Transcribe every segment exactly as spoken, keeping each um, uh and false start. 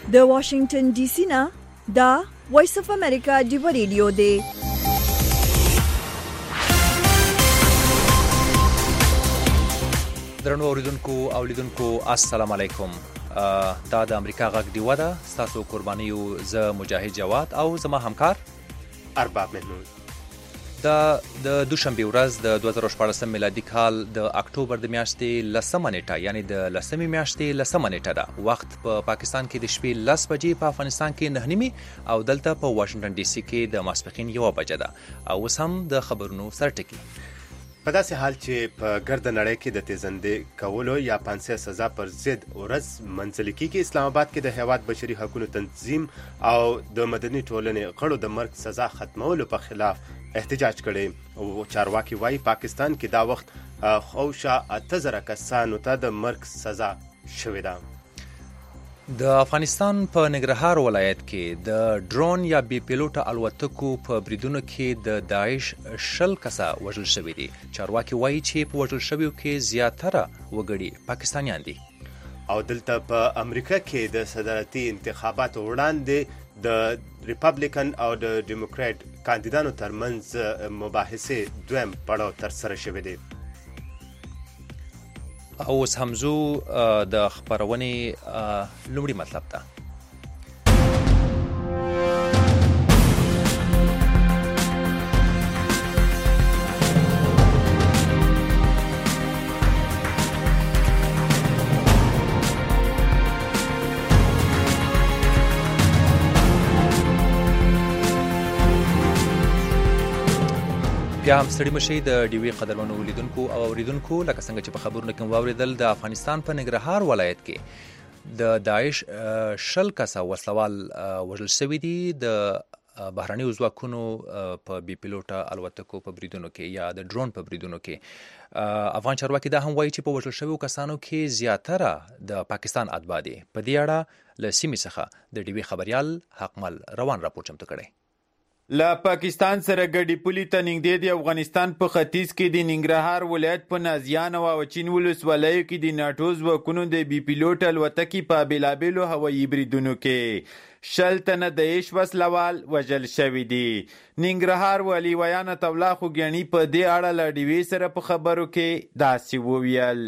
د واشنگټن ډي سي نه دا وایس اف امریکا دی ریډیو دی. درنو اوریدونکو او لیدونکو السلام علیکم. دا د امریکا غږ دی ودا تاسو قربانیو ز مجاهد جواد او زما همکار ارباب محمود. دا د دوشنبه ورځ د دوه زره شپاړس میلادي کال د اکتوبر د میاشتې لسمه نیټه یعنی د لسمې میاشتې لسمه نیټه ده. وخت په پا پاکستان کې د شپې لس بجې، په افغانستان کې نه نیمې او دلته په واشنگټن ډي سي کې د ماسپښین یوه بجه ده. او اوس هم د خبرونو سرټکی. په داسې حال چې په ګرد نړۍ کې د تیزندې کولو یا پانسۍ سزا پر ضد ورځ منځلې کېږي، اسلام آباد کې د هیواد بشري حقوقو تنظیم او د مدني ټولنې غړو د مرګ سزا ختمولو په خلاف احتجاج کړي او چارواکي وایي پاکستان کې دا وخت خوشا اته زره کسانو ته د مرګ سزا شوې ده. د افغانستان په ننګرهار ولایت کې د ډرون یا بي پیلوټه الوتکو په بریدونو کې د داعش شل کسه وژل شوي دي. چارواکي وایي چې په وژل شویو کې زیاتره وګړي پاکستانیان دي. او دلته په امریکا کې د صدارتي انتخاباتو وړاندې د ریپبلیکن او د ډیموکرات کاندیدانو ترمنځ مباحثې دویم پړاو ترسره شوې دي. او اوس همزو د خبرونې لومړی مطلب ده. بیا هم ستړي مشئ د ډیوي قدرمنو لیدونکو او اوریدونکو. لکه څنګه چې په خبرونو کې واوریدل، د افغانستان په ننګرهار ولایت کې د داعش شل کسه وسلوال وژل شوي دي د بهرنیو ځواکونو په بي پیلوټه الوتکو په بریدونو کې یا د ډرون په بریدونو کې. افغان چارواکي دا هم وایي چې په وژل شویو کسانو کې زیاتره د پاکستان اتباع دي. په دې اړه له سیمې څخه د ډیوي خبریال حقمل روان راپور چمتو کړی. لا پاکستان سره ګډي پولي ته نږدې د افغانستان په ختیځ کې د ننګرهار ولایت په نازیان او اچین ولسوالیو کې د ناټو ځواکونو د بي پیلوټ الوتکې په بېلابېلو هوایي بریدونو کې شل تنه د داعش وسلوال وژل شوي دي. ننګرهار والي ویان عطاالله خوږیاڼي په دې اړه له ډیوې سره په خبرو کې داسې وویل.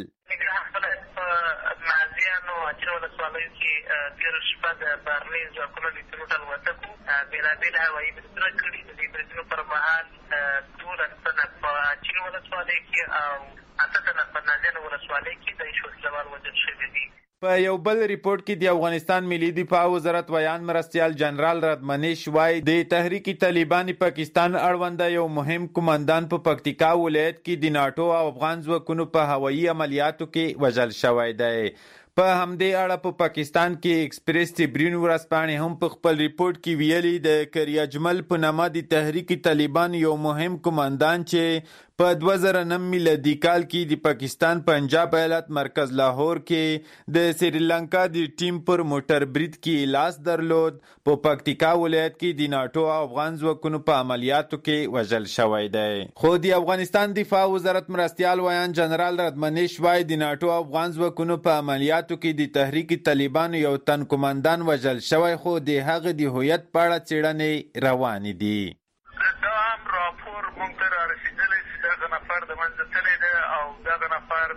ولسوالیو کې تېره شپه د بهرنیو ځواکونو د پیلوټ الوتکو بېلابېل هوایي بریدونه کړي. د دې بریدونو پر مهال دولس تنه په اچین ولسوالۍ کې او اته تنه په نازیانو ولسوالۍ کې د داعش وسلوال وژل شوي دي. په یو بل ریپورت کې د افغانستان ملي دفاع وزارت ویان مرستیال جنرال ردمنیش وایي د تحریک طالبان پاکستان اړونده یو مهم کمانډان په پکتیکا ولایت کې د ناټو او افغان ځواکونو په هوایي عملیاتو کې وژل شوی دی. په همدې اړه په پاکستان کې ایکسپریس ټریبیون ورځپاڼې هم په خپل ریپورت کې ویلي د کریا جمل په نامه د تحریک طالبان یو مهم کمانډان چې په دوه زره نه میلادي کال کې د پاکستان پنجاب ایالت مرکز لاهور کې د سریلانکا د ټیم پر موټر برید کې لاس درلود. په پکتیکا ولایت کې د ناټو او افغان ځواکونو په عملیاتو کې وژل شوی دی. خو د افغانستان دفاع وزارت مرستیال ویان جنرال ردمنیش وایي د ناټو او افغان ځواکونو په عملیاتو کې د تحریک طالبان یو تن کمانډان وژل شوی، خو د هغه د هویت په اړه څېړنې روانې دي. دا هم راپور موږ ته رارسېدلی چې دغه نفر د منځه تللی دی او دغه نفر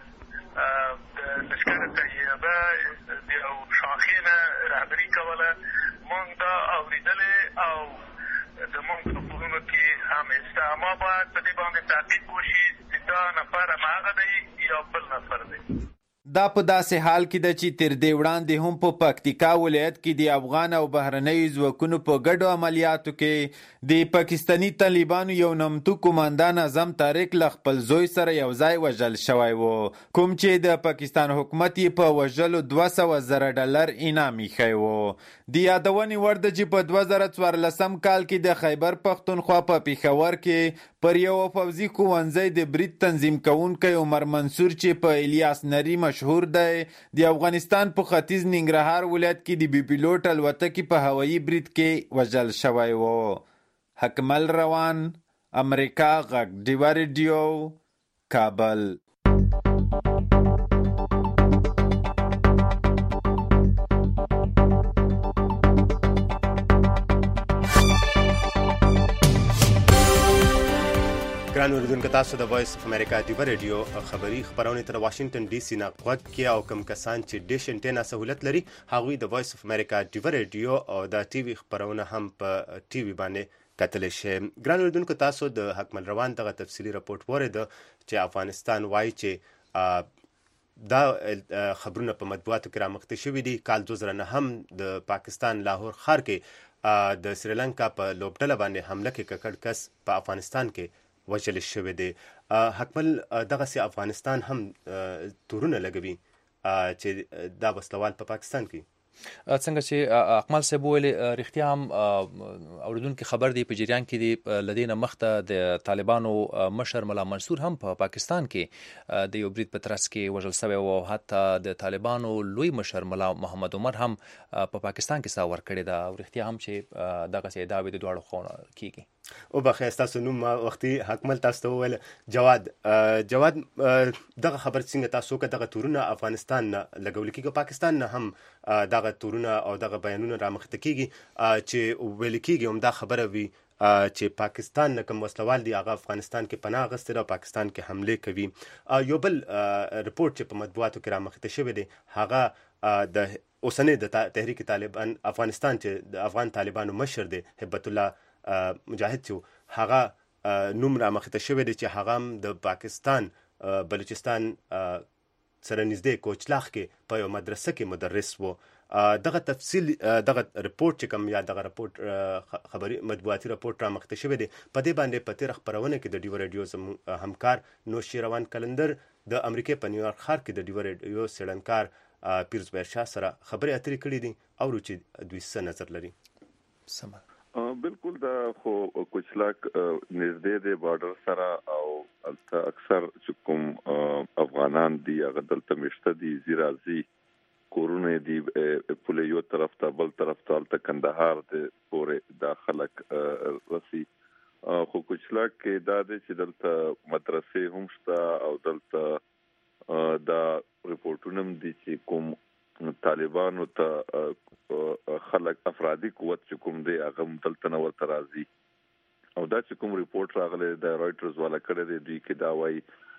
د لښکر طیبه د یو شاخې نه رهبري کوله. موږ دا اورېدلی او زموږ په کورونو کې هم استعما باید په دې باندې تحقیق وشي چې دا نفر هماغه دی یا بل نفر دی. دا په داسې حال کې ده چې تر دې وړاندې هم په پکتیکا ولایت کې د افغان او بهرنیو ځواکونو په ګډو عملیاتو کې د پاکستاني طالبانو یو نمتو کمانډان اعظم طارق له خپل زوی سره یو ځای وژل شوی و، کوم چې د پاکستان حکومت یې په وژلو دوه سوه زره ډالر انعام ایښی و. د یادونې وړ ده چې په دوه زره څوارلسم کال کې د خیبر پښتونخوا په پېښور کې پر یو پوځي ښوونځی د برید تنظیم کوونکی عمر منصور چې په الیاس نري مشهور دی د افغانستان په ختیځ ننګرهار ولایت کې د بي پیلوټ الوتکې په هوایي برید کې وژل شوی و. حکمل روان، امریکا غږ ډیوه ریډیو، کابل. ګران اوریدونکو تاسو د وایس اف امریکا دیوه ریډیو خبری خبرونه تر واشنگټن ډي سي نه غوږ کې او کوم کسان چې ډیش انټینا سہولت لري هغوی د وایس اف امریکا دیوه ریډیو او د ټي وي خبرونه هم په ټي وي باندې کتلی شي. ګران اوریدونکو تاسو د حکمل روان دغه تفصیلي راپورټ ورید چې افغانستان وایي چې دا خبرونه په مطبوعاتو کې رامخته شوي دي. کال دوه زره نه هم د پاکستان لاهور ښار کې د سریلانکا په لوبډله باندې حمله کې ککړ کس په افغانستان کې وجل شوی دی. حکمل دغه سي افغانستان هم تورونه لګوي چې دا وسلوال په پاکستان کې څنګه چې اکمل صاحب ویل رښتیا هم اوریدونکو خبر دی په جریان کې دی لدینه مخته د طالبانو مشر ملا منصور هم په پاکستان کې د یو برید په ترڅ کې وژل شوی او حتی د طالبانو لوی مشر ملا محمد عمر هم په پاکستان کې ساور کړی دا رښتیا هم چې دغه سي ادعا د دوړو خو کیږي. او بخیر تاسو نوم وختي حکمل تاسو ول جواد جواد دغه خبر څنګه تاسو که دغه تورونه افغانستان نه لګول کېږي پاکستان نه هم دغه تورونه او دغه بیانونه رامخته کېږي چې ویل کېږي هم دا خبره وي چې پاکستان نه کوم وسلوال دی هغه افغانستان کې پناه اخیستل او پاکستان کې حمله کوي. یو بل رپورټ چې په مطبوعاتو کې رامخته شوی دی هغه د اوسنۍ د تحریک طالبان افغانستان چې د افغان طالبانو مشر دی هبت الله مجاهد چې هغه نوم رامخته شوی دی چې هغه هم د پاکستان بلوچستان سره نږدې کوچلاخ کې په یو مدرسه کې مدرس و. دغه تفصیل دغه رپورټ چې کوم یا دغه رپورټ خبري مطبوعاتي رپورټ رامخته شوی دی په دې باندې په تیر خبرونه کې د ډیو ریډیو زموږ همکار نوشیروان کلندر د امریکا په نیویارک ښار کې د ډیو ریډیو سړنکار پیرز بهرشاه سره خبرې اترې کړې دي او چې دوی څه نظر لري. سم بالکل دا خو کوچلاک نږدې د بارډر سره او اکثر چې کوم افغانان دي هغه دلته مشته دي زیرازي کورونه دي په یو طرف ته بل طرف ته کندهار د پورې داخله رسي خو کوچلاک کې دا د چې دلته مدرسې هم شته او دلته دا ریپورټونه دي چې کوم طالبانو ته خلک افرادي قوت چې کوم دی هغه دلته نه ورته راځي او دا چې کوم ریپورت راغلی د رائټرز والا کړی دی دوی کې دا وایي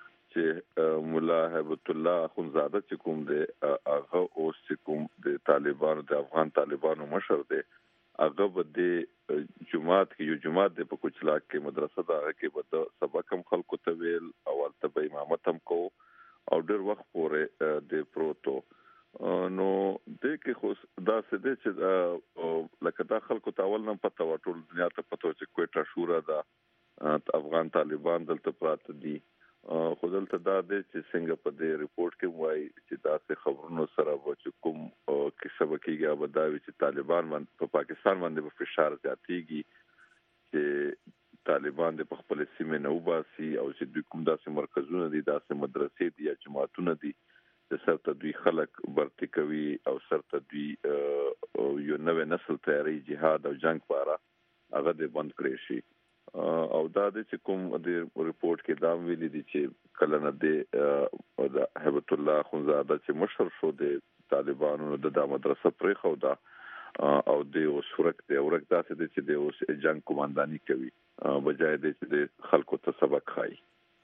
چې مولا هبت الله اخونزاده چې کوم دی هغه اوس چې کوم د طالبانو د افغان طالبانو مشر دی هغه به د جماعت کې یو جماعت دی په کوچلاک کې مدرسه ده هغه کې به د سبق هم خلکو ته ویل او هلته به امامت هم کو او ډېر وخت پورې د پروتو نو د کې خو دا څه دي چې لکه دا خلکو ته اول نه پته و ټول دنیا ته پته چې کوټه شورا ده افغان طالبان دلته پراته دي خو دلته دا دی چې څنګه په دې ریپورت کې وایي چې دا څه خبرونو سره و چې کوم کیسه وکړي او دا وی چې طالبان باندې په پاکستان باندې په فشار زیاتېږي چې طالبان د خپل سیمه نه وباسي او چې دوی کوم داسې مرکزونه دي داسې مدرسې دي یا جماعتونه دي سرته دوی خلک برتی کوي او سرته دوی یو نوې نسل تیاری جهاد او جنگ لپاره هغه د بند کړی شي او دا د کوم د ریپورت کې دا ویلي دي چې کله نه د هبت الله اخونزاده چې مشر شو د طالبانو د مدرسه پرې خو دا او د اوس ورک دی ورک داسې دي چې د اوس جنگ کمانډاني کوي بجای د چې د خلکو ته سبق خایي.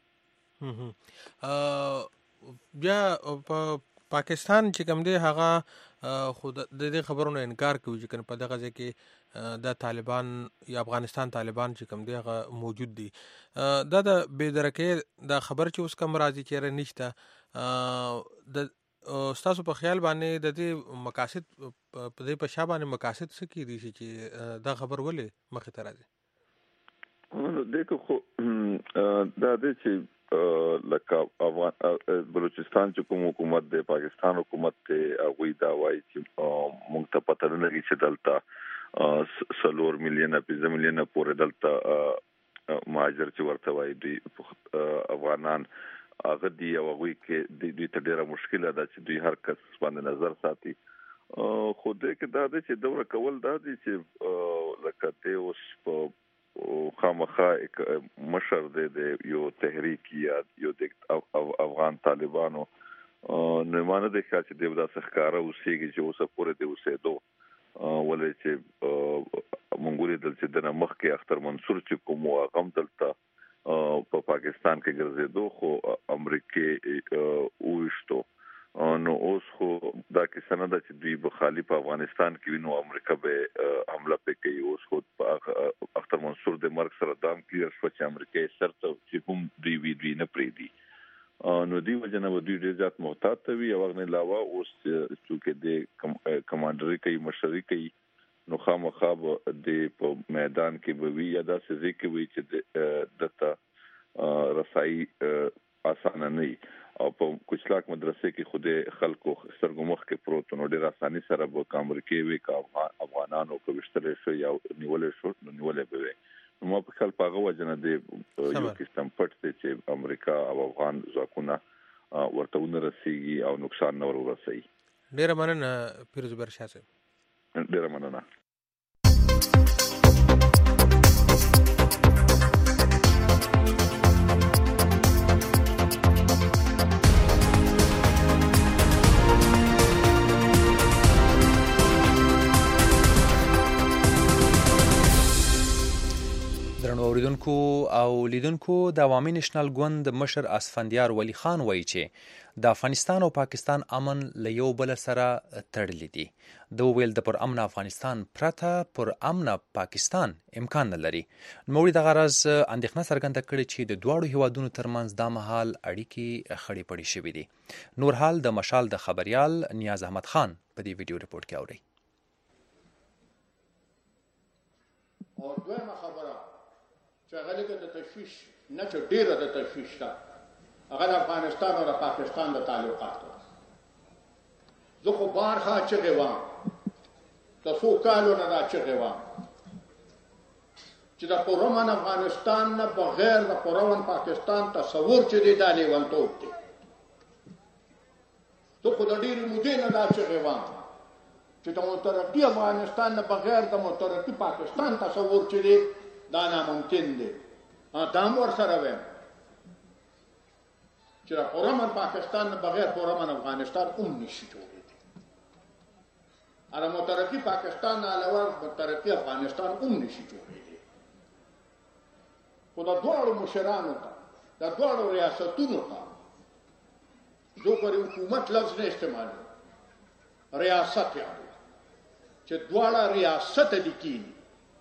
بیا په پاکستان چې کوم دی هغه خود د دې خبرونو انکار کوي چې په دغه ځای کې د طالبان یا افغانستان طالبان چې کوم دی هغه موجود دي. دا د بېدرکۍ د خبر چې اوس کوم راځي چې نشته د تاسو په خیال باندې د دې مقاصد په دې په شابه باندې مقاصد څه کیدي چې دا خبر ولې مخې ته راځي؟ دغه خو دا د چې لکه افغان بلوچستان چې کوم حکومت د پاکستان حکومت ته هغه دا وایي چې موږ ته پته نه لګي چې دلته سلور میلیون پنځه میلیون پورې دلته مهاجر چې ورته وایي دوی افغانان هغه دی او هغه کې د دوی ته ډیره مشکله ده چې دوی هر کس باندې نظر ساتي خو د کې دا د چې دوره کول دا دي چې لکه ته اوس په خامخا مشر د یو تحریک یا یو د افغان طالبانو نو مانه د ښه چې د داسې ښکارا اوسېږي چې اوسه پورې د اوسېدو ولې چې مونږ لري دلته د مخ کې اختر منصور چې کوم هغه دلته په پاکستان کې ګرځېدو خو امریکای وښتو نو اوس خو دا کیسه نه ده چې دوی به خالی په افغانستان کې وینو امریکا به حمله وکړي. اوس خو په اختر منصور د مرګ سره دام کلیر شو چې امریکا یې سرته چې کوم دوی وی دوی نه پریدي نو دی وجنه دوی ډیر ځات محتاط وي او غن علاوه اوس چې د کمانډري کوي مشري کوي نو خامخا د په میدان کې به وي یا دا څه کې وي چې دته رسایي آسان نه او په کوچلاک مدرسې کې خوده خلکو سرګمخ کې پروت نو ډیر اساني سره به امریکای وي کا افغانانو کو وشتل شو یا نیولې شو نیولې به نو ما په خپل پاغه وجنه د یو کیسټم پټ چې امریکا او افغان ځواکونه ورته ونرسيږي او نقصان نه ورسي. ډیر مننه پیروز برشا صاحب. ډیر مننه. اوریدونکو او لیدونکو د عوامي نېشنل ګوند مشر اسفندیار ولی خان وایي چې د افغانستان او پاکستان امن له یو بل سره تړلی دی. د ویل د پر امن افغانستان پرته پر امن پاکستان امکان نه لري. نوموړي د غرض اندېښنه څرګنده کړې چې د دواړو هیوادونو ترمنځ دا مهال اړیکې خړې پړې شوې دي. نور حال د مشال د خبريال نیاز احمد خان په دې ویډیو ریپورت کې اوري. او دویمه خبره چې هغه لکه د تشویش نه چې ډیره د تشویش ده هغه د افغانستان او د پاکستان د تعلقات ده. زه خو بارها چغې وم د څو کالو نه دا چغې وم چې د پرامن افغانستان نه بغیر د پرامن پاکستان تصور چې دی دا لیونتوب دی. زه خو د ډېرې مودې نه دا چغې وم چې د مترقي افغانستان نه بغیر د مترقي پاکستان تصور چې دی دا ناممکن دی. دا هم ورسره ویم چې د پرامن پاکستان نه بغیر پرامن افغانستان هم نشي جوړېدی. د مترقي پاکستان نه علاوه مترقي افغانستان هم نشي جوړېدی. خو د دواړو مشرانو ته د دواړو ریاستونو ته زه پر حکومت لفظ نه استعمالوم، ریاست یادوم چې دواړه ریاست دي کیني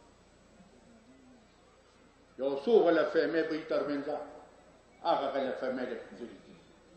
یو څو غلفهمې به یې ترمنځ هغه غلفهمې د ځلې دي.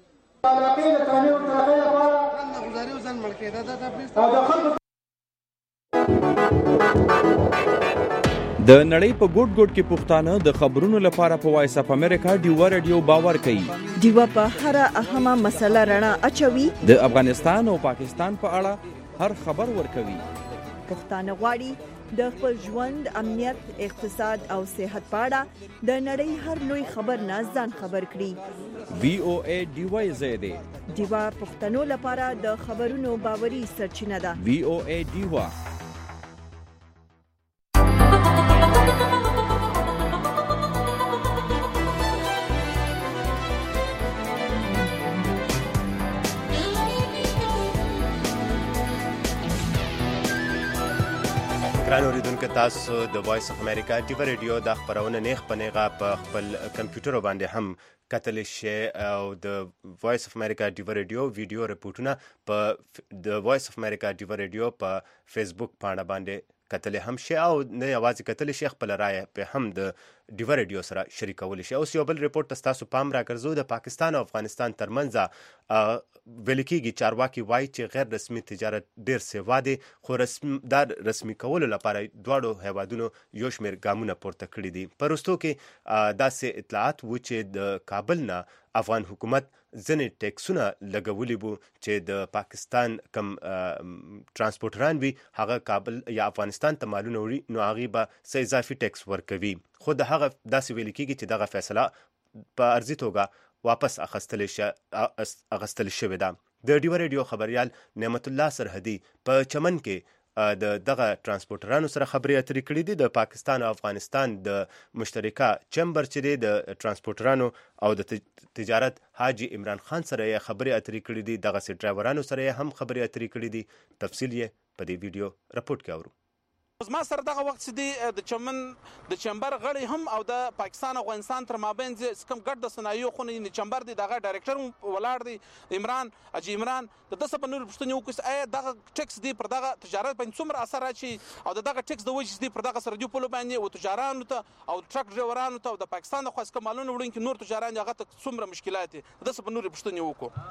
د نړۍ په ګوټ ګوټ کې پښتانه د خبرونو لپاره په وایس اپ امریکا ډیوا رادیو باور کوي. ډیوا په هر اهمه مسله رڼا اچوي. د افغانستان او پاکستان په اړه هر خبر ورکوي. پښتانه غواړي د خپل ژوند، امنیت، اقتصاد او صحت په اړه د نړۍ هر لوی خبر نه ځان خبر کړي. وی او ای ډیوا زیاده ډیوا پښتنو لپاره د خبرونو باوري سرچینه ده. وی او ای ډیوا. ګران اوریدونکو، تاسو د وایس اف امریکا ډیوا ریډیو د خبرونه نیغ په نیغه په خپل کمپیوټر باندې هم کتلی شئ او د وایس اف امریکا ډیوا ریډیو ویډیو رپورټونه په د وایس اف امریکا ډیوا ریډیو په فیسبوک پاڼه باندې کتلی هم شئ او نه یوازې کتلی شئ، خپل رایه په هم د ډیوا ریډیو سره شریکولی شئ. اوس یو بل ریپورټ ته ستاسو پام راګرځو. د پاکستان او افغانستان ترمنځ ویل کېږي چارواکي وایي چې غیر رسمي تجارت ډېر سیوا دی، خو رسم دا رسمي کولو لپاره دواړو هیوادونو یو شمېر ګامونه پورته کړي دي. په وروستو کې داسې اطلاعات وو چې د کابل نه افغان حکومت ځینې ټیکسونه لګولي وو چې د پاکستان کم ترانسپورټران وي هغه کابل یا افغانستان ته مالونه وړي نو هغې به څه اضافي ټیکس ورکوي. خو د هغه داسې ویل کېږي چې دغه فیصله په ارضي توګه واپس اخیستل شوې ده. د ډیوا ریډیو خبریال نعمت الله سرحدي په چمن کې د دغه ترانسپورټرانو سره خبرې اترې کړې دي. د پاکستان او افغانستان د مشترکه چمبر چې دی د ترانسپورټرانو او د تجارت حاجي عمران خان سره یې خبرې اترې کړې دي. دغسې ډرایورانو سره یې هم خبرې اترې کړې دي. تفصیل یې په دې ویډیو رپورټ کې اورو. زما سره دغه وخت چې دی د چمن د چمبر غړي هم او د پاکستان او افغانستان تر مابین چې کوم ګډ د صنایعو خونه د چمبر دی دغه ډایرکټر ولاړ دی عمران اجي عمران د دسه په نور پښتني وکړي ایا دغه ټیکس دی پر دغه تجارت باندې څومره اثر راچی او دغه ټیکس د وجې دی پر دغه سرحدي پولو باندې او تجارانو ته او ټرک ډرایورانو ته او د پاکستان د خاص کمالونو وړونکي نور تجاران هغه ته څومره مشکلات دي د دسه په نور پښتني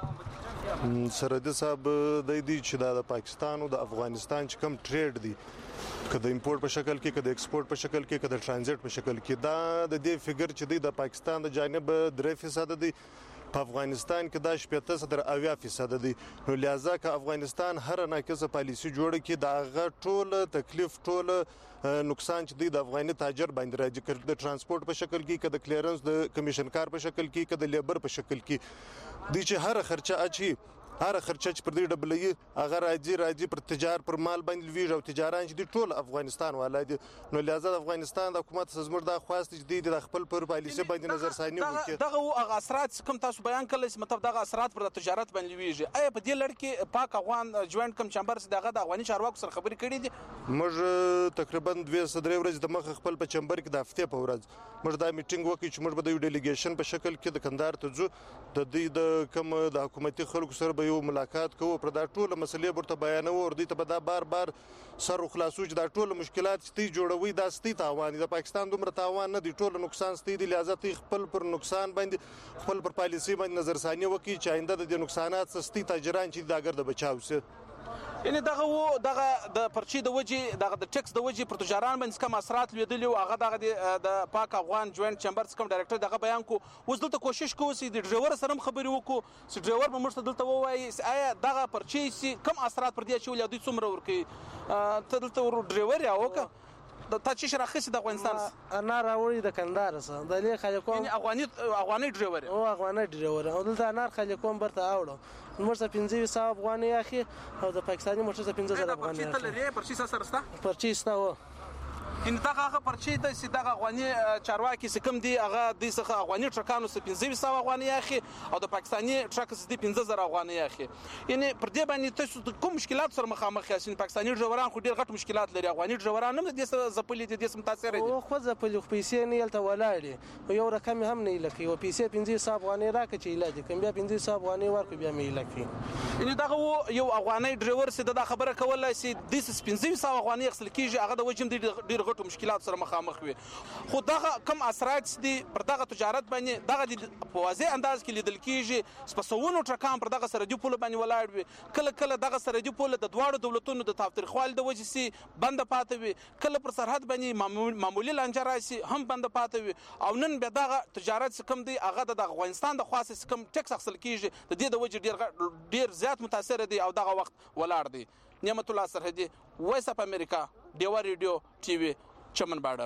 وکړو سرحدي صاحب د دې چې د پاکستان او د افغانستان چې کم ټریډ دی که د امپورټ په شکل کې که د ایکسپورټ په شکل کې که د ترانزیت په شکل کې دا د دې فګر چې دی د پاکستان د جانب درې فیصد دی په افغانستان کې دا شپږ تر اویا فیصد دی نو لہذا که افغانستان هر ناقصه پالیسی جوړ کړي دا هغه ټول تکلیف ټول نقصان چې دی د افغاني تاجر باندې راځي که د ترانسپورت په شکل کې که د کلیرنس د کمیشن کار په شکل کې که د لیبر په شکل کې دی چې هر خرچه اچي هر خرچه چې پر دې ډبلې هغه راځي راځي پر تجار پر مال باندې ویژ او تجاران چې دي ټول افغانستان والا دي نو لہذا د افغانستان د حکومت زموږ د خواست چې دی د خپل پر پالیسي باندې نظر ثاني وکړي دغه هغه اثرات کوم تاسو بیان کړل چې مطلب دغه اثرات پر تجارت باندې ویژ ایا په دې لړ کې پاک افغان جوائنٹ کم چمبر دغه د افغاني چارواکو سره خبرې کړې دي موږ تقریبا دوه سدرې ورځې د مخ خپل په چمبر کې د هفته په ورځ موږ دا میټینګ وکړو چې موږ به د یو ډیلیګیشن په شکل کې د کندهار ته ځو د دې د کوم د حکومتي خلکو سره به یو ملاقات کوو پر دا ټول مسلې ورته بیانو ور دي ته به دا بار بار سر خلاصو چې دا ټول مشکلات چې جوړوي دا ستي تاوان د پاکستان دومره تاوان نه دي ټول نقصان ستي دي لہذا تی خپل پر نقصان باندې خپل پر پالیسي باندې نظر ثاني وکړي چې آینده د نقصانات ستي تاجران چې دا ګرځي بچاو سي یعنی دغه و دغه د پرچی د وجې دغه د ټیکس د وجې پر تجاران باندې کوم اثرات لیدلی او هغه دغه د پاک افغان جوائنٹ چمبر کوم ډایرکټر دغه بیان کو اوس دلته کوشش کوو چې د ډرایور سره خبرې وکړو چې ډرایور به موږ ته دلته ووایي آیا دغه پرچی سي کوم اثرات پر دې چې ولې دوی څومره ورکي ته دلته ور ډرایور یا وکړه د تا چې شراخص د افغانستان انا راوړي د کندهار سره د لې خلکو یعنی افغاني افغاني ډرایور او افغاني ډرایور او دلته انار خلکو برته اوړو موږ څه پنځه سو افغاني اخی او د پاکستاني موږ څه پنځه زره افغاني اخی ته لري پرچی سره سره پرچی ستا و ان دغه هغه پرچی د دغه افغاني چارواکي سکم دی هغه د څخه افغاني ټرکانو څخه پنځه سو افغاني اخی او د پاکستاني ټرک څخه پنځه زره افغاني اخی یعنی پر دې باندې تاسو کوم مشکلات سره مخامخ یاست پاکستاني ډرایوران خو ډیر غټ مشکلات لري افغاني ډرایوران هم د دې زپلې د دې متاثر دي او خو زپلې خو پیسې نه یلته ولاړې یو رقم هم نه لکه یو پیسې پنځه سو افغاني راکې چې علاج کوم بیا پنځه سو افغاني ورکو بیا مې لکه یعنی دغه یو افغاني ډرایور سي د خبره کوله سي د پنځه سو افغاني خپل کیږي هغه د وجم ډیر غټ مشکلات سره مخامخ وي خو دغه کم اثرات دي پر دغه تجارت باندې دغه په واضح انداز کې لیدل کیږي سپسونو ټرکان پر دغه سرحدي پول باندې ولاړ وي کله کله دغه سرحدي پول د دواړو دولتونو د تاوتریخوالي د وجې سي بند پاتې وي کله پر سرحد باندې معمولی لانجه راشي هم بند پاتې وي او نن به دغه تجارت کم دی هغه د افغانستان د خاص کم ټیکس اخیستل کیږي د دې د وجې ډیر ډیر زیات متاثر دي او دغه وخت ولاړ دي نعمت الله سرحدي وایس اف امریکا ډیوا ریډیو ټي وي چمن بارډر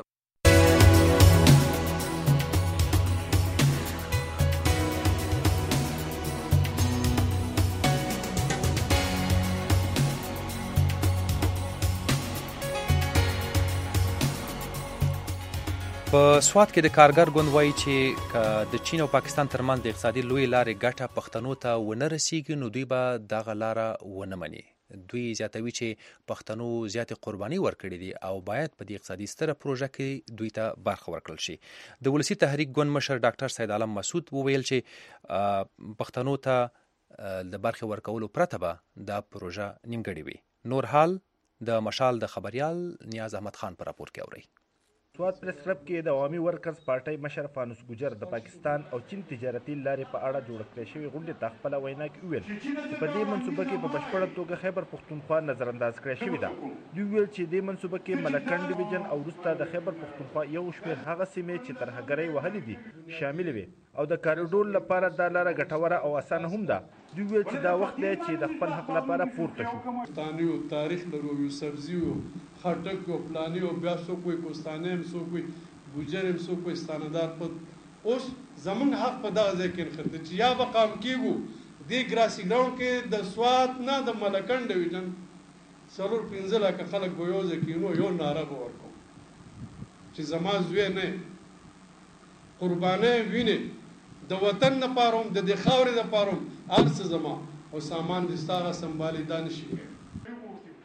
په سوات کې د کارګر ګوند وایي چې د چین او پاکستان ترمنځ د اقتصادي لوی لارې ګټه پښتنو ته ونه رسیږي نو دوی به دغه لاره ونه مني دوی زیاتوي چې پښتنو زیاتې قرباني ورکړي دي او باید په دې اقتصادي ستره پروژه کې دوی ته برخه ورکړل شي د ولسی تحریک ګوند مشر ډاکټر سید عالم مسعود وویل چې پښتنو ته د برخه ورکولو پرته به دا پروژه نیمګړې وي نور حال د مشال د خبريال نیاز احمد خان پر راپور کې اوري سوات پریس کلب کې د عوامي ورکرز پارټۍ مشر فانوس ګجر د پاکستان او چین تجارتي لارې په اړه جوړ کړې شوې غونډې ته خپله وینا کې وویل چې په دې منصوبه کې په بشپړه توګه خیبر پښتونخوا نظرانداز کړې شوې ده دوی ویل چې دې منصوبه کې ملکنډ ډیویژن او وروسته د خیبر پښتونخوا یو شمېر هغه سیمې چې ترهګرۍ وهلې دي شامل وي او د کاریډور لپاره دا لاره ګټوره او اسانه هم ده دوی ویل چې دا وخت دی چې د خپل حق لپاره پورته شو پښتانیو تاریخ لرو یو سبزیو خټک او پلانیو بیا څوک وي کوستانه هم څوک وي ګوجر هم څوک وي ستاندار په اوس زمون حق په دغه ځای کې نښته چې یا به قام کېږو دې ګراسي ګراوند کې د سوات نه د ملکنډ ډیویژن څلور پنځه لکه خلک به یو ځای کېنو یو ناره به ورکوم چې زما زوی نه قربانۍ وینې د وطن لپاره هم د دې خاورې لپاره هم هر څه زما او سامان دې ستا هغه سنبالي دا نشي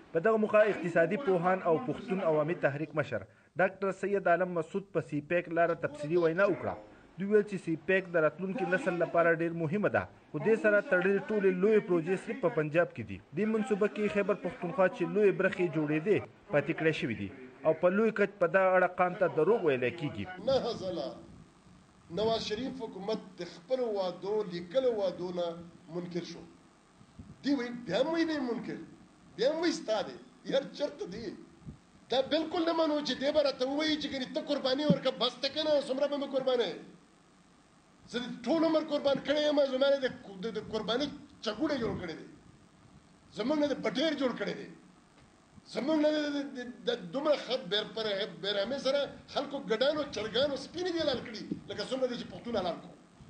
په دغه موخه اقتصادي پوهان او پښتون عوامي تحریک مشر ډاکټر سید عالم مسعود په سی پیک لاره تفصیلي وینا وکړه. دوی ویل چې سی پیک د راتلونکي نسل لپاره ډیر مهمه ده، خو دې سره تړلې ټولې لویې پروژې صرف په پنجاب کې دي. دې منصوبه کې خیبر پښتونخوا چې لویې برخې جوړېدې پاتې کړې شوي دي او په لوی کچ په دغه اړه قام ته دروغ ویلی کېږي. نه ځله نواز شریف حکومت د خپلو وعدو لیکلو وعدو نه منکر شو. دی وایي بیا هم وایي دی منکر، بیا هم وایي ستا دی، یار چېرته دی؟ دا بالکل نه منو چې دی به راته ووایي چې ګنې ته قرباني ورکړه، بس ته که نه څومره به مې قربانوې؟ زه د ټول عمر قربان کړی یم، زما نه د قرباني چګوړی جوړ کړی دی، زموږ نه د بټیر جوړ کړی دی، زموږ نه د دومره ښه بېرحمۍ سره خلکو ګډانو چرګانو سپینې دي حلال کړي لکه څومره دی چې پښتون حلال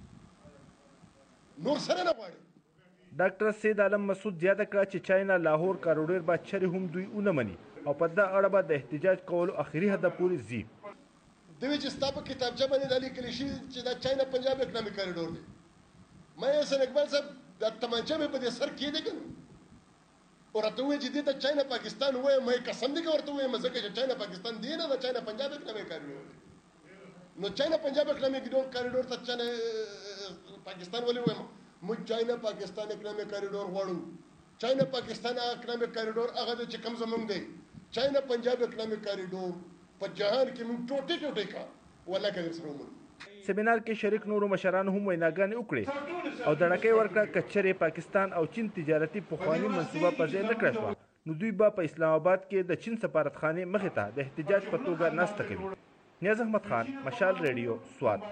کړو، نور سره نه غواړي. ډاکټر سید عالم مسعود زیاته کړه چې چاینا لاهور کاروډیر به چرې هم دوی ونه مني او په دغه اړه به د احتجاج کولو اخري هدف پورې ځي. دوی چې ستا په کتابچه باندې دا لیکلی شي چې دا چاینا پنجاب اکنامي کاریډور دی، ما حسن اقبال صاحب دا تمانچه مې په دې سر کېدی که نه او راته ووایي چې دې ته چاینا پاکستان ووایم، ما یې قسم دی که ورته ووایم ځکه چې چاینا پاکستان دی نه، دا چاینا پنجاب اکنامي کاریډور دی. نو چاینا پنجاب اکنامي کاریډور ته چاینا پاکستان ولې ووایم؟ موږ چاینا پاکستان اکنامي کاریډور غواړو. چاینا پاکستان اکنامي کاریډور هغه دی چې کوم زموږ دی. چاینا پنجاب اکنامي کاریډور په جهان کې موږ ټوټې ټوټې کا والله که در سره ومنو. سیمینار کې شریک نورو مشرانو هم ویناګانې وکړې او دړکې ورکړه که چېرې پاکستان او چین تجارتي پخواني منصوبه په ځای نه کړه شوه نو دوی به په اسلام آباد کې د چین سفارتخانې مخې ته د احتجاج په توګه ناسته کوي. نیاز احمد خان، مشال ریډیو، سوات.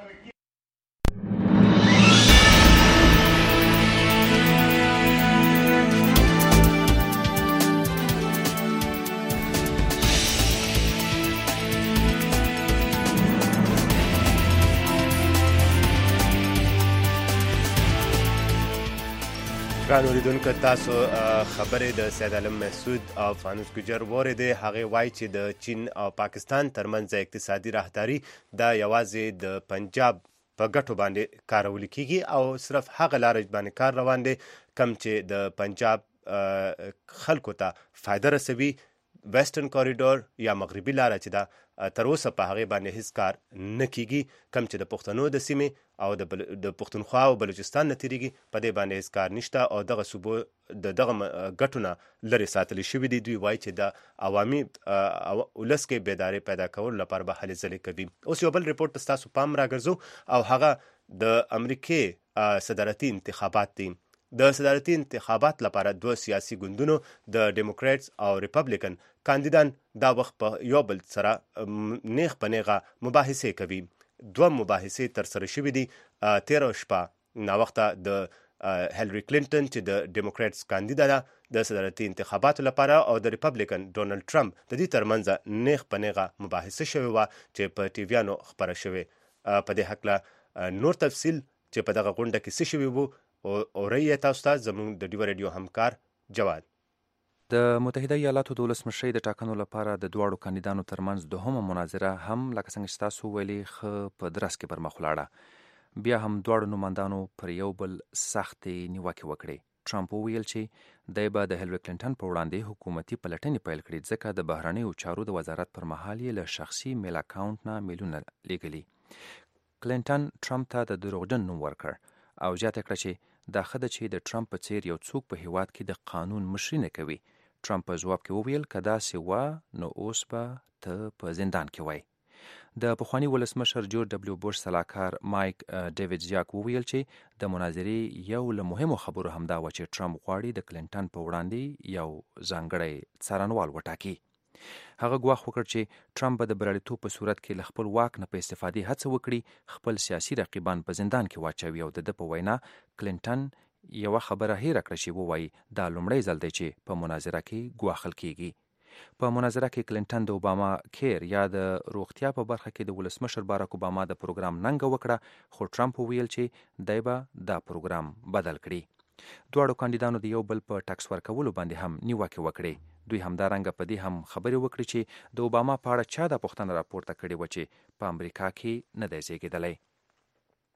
ګران اوریدونکو، تاسو خبرې د سید عالم مسعود او فانوس ګجر واورېدې. هغې وایي چې د چین او پاکستان ترمنځ اقتصادي راهداري دا یوازې د پنجاب په ګټو باندې کارول کېږي او صرف هغه لارې باندې کار روان دی کم چې د پنجاب خلکو ته فایده رسوي. ویسټرن کوریډور یا مغربي لاره چې دا تر اوسه په هغې باندې هیڅ کار نه کیږي، کم چې د پښتنو د سیمې او د پښتونخوا او بلوچستان نه تیریږي په دې باندې هیڅ کار نشته او دغه صوبو د دغه ګټو نه لرې ساتلی شوي دي. دوی وایي چې د عوامي ولس کې بیداري پیدا کولو لپاره به هلې ځلې کوي. اوس یو بل ریپورټ ته ستاسو پام راګرځو او هغه د امریکې صدارتي انتخابات دي. د صدارتي انتخابات لپاره دوه سیاسي ګوندونو د ډیموکریټس او ریپبلیکن کاندیدان دا وخت په یو بل سره نیغ په نیغه مباحثې کوي. دوه مباحثې ترسره شوي دي. تېره شپه ناوخته د هیلري کلینټن چې د ډیموکریټس کاندیده ده د صدارتي انتخاباتو لپاره او د ریپبلیکن ډونالډ ټرمپ د دې ترمنځ نیغ په نیغه مباحثه شوې وه چې په ټیویانو خپره شوې. په دې هکله نور تفصیل چې په دغه غونډه کې څه شوي وو اورئ تاسو ته زموږ د ډیو ریډیو همکار جواد. د متحده ایالاتو د ولسمشرۍ د ټاکنو لپاره د دواړو کاندیدانو ترمنځ دوهمه مناظره هم لکه څنګه چې تاسو ویلي ښه په درس کې پر مخ ولاړه. بیا هم دواړو نمایندانو پر یو بل سختې نیوکې وکړې. ټرمپ وویل چې دی به د هیلري کلینټن په وړاندې حکومتي پلټنې پیل کړي ځکه د بهرنیو چارو د وزارت پر مهال یې له شخصي میل اکاونټ نه میلونه لیږلي. کلینټن ټرمپ ته د دروغجن نوم ورکړ او زیاته کړه چې دا ښه ده چې د ټرمپ په څیر یو څوک په هیواد کې د قانون مشري نه کوي. ټرمپ په ځواب کې وویل که داسې وه نو اوس به ته په زندان کې وای. د پخواني ولسمشر جورج ډبلیو بوش سلاکار مایک ډیویډ زیاک وویل چې د مناظرې یو له مهمو خبرو همدا وه چې ټرمپ غواړي د کلینټن په وړاندې یو ځانګړی څارنوال وټاکي. هغه ګواښ وکړ چې ټرمپ به د بریالیتوب په صورت کې له خپل واک نه په استفادې هڅه وکړي، خپل سیاسي رقیبان په زندان کې واچوي او د ده په وینا کلینټن یوه خبره هیره کړه چې ووایي دا لومړی ځل دی چې په مناظره کې ګواښل کیږي. په مناظره کې کلینټن د اوباما کیر یا د روغتیا په برخه کې د ولسمشر باراک اوباما د پروګرام ننګه وکړه، خو ټرمپ وویل چې دی به دا پروګرام بدل کړي. دواړو کاندیدانو د یو بل په ټکس ورکولو باندې هم نیوکې وکړې. دوی همدارنګه په دې هم خبرې وکړې چې د اوباما په اړه چا دا پوښتنه راپورته کړې وه چې په امریکا کې نه دی زیږېدلی.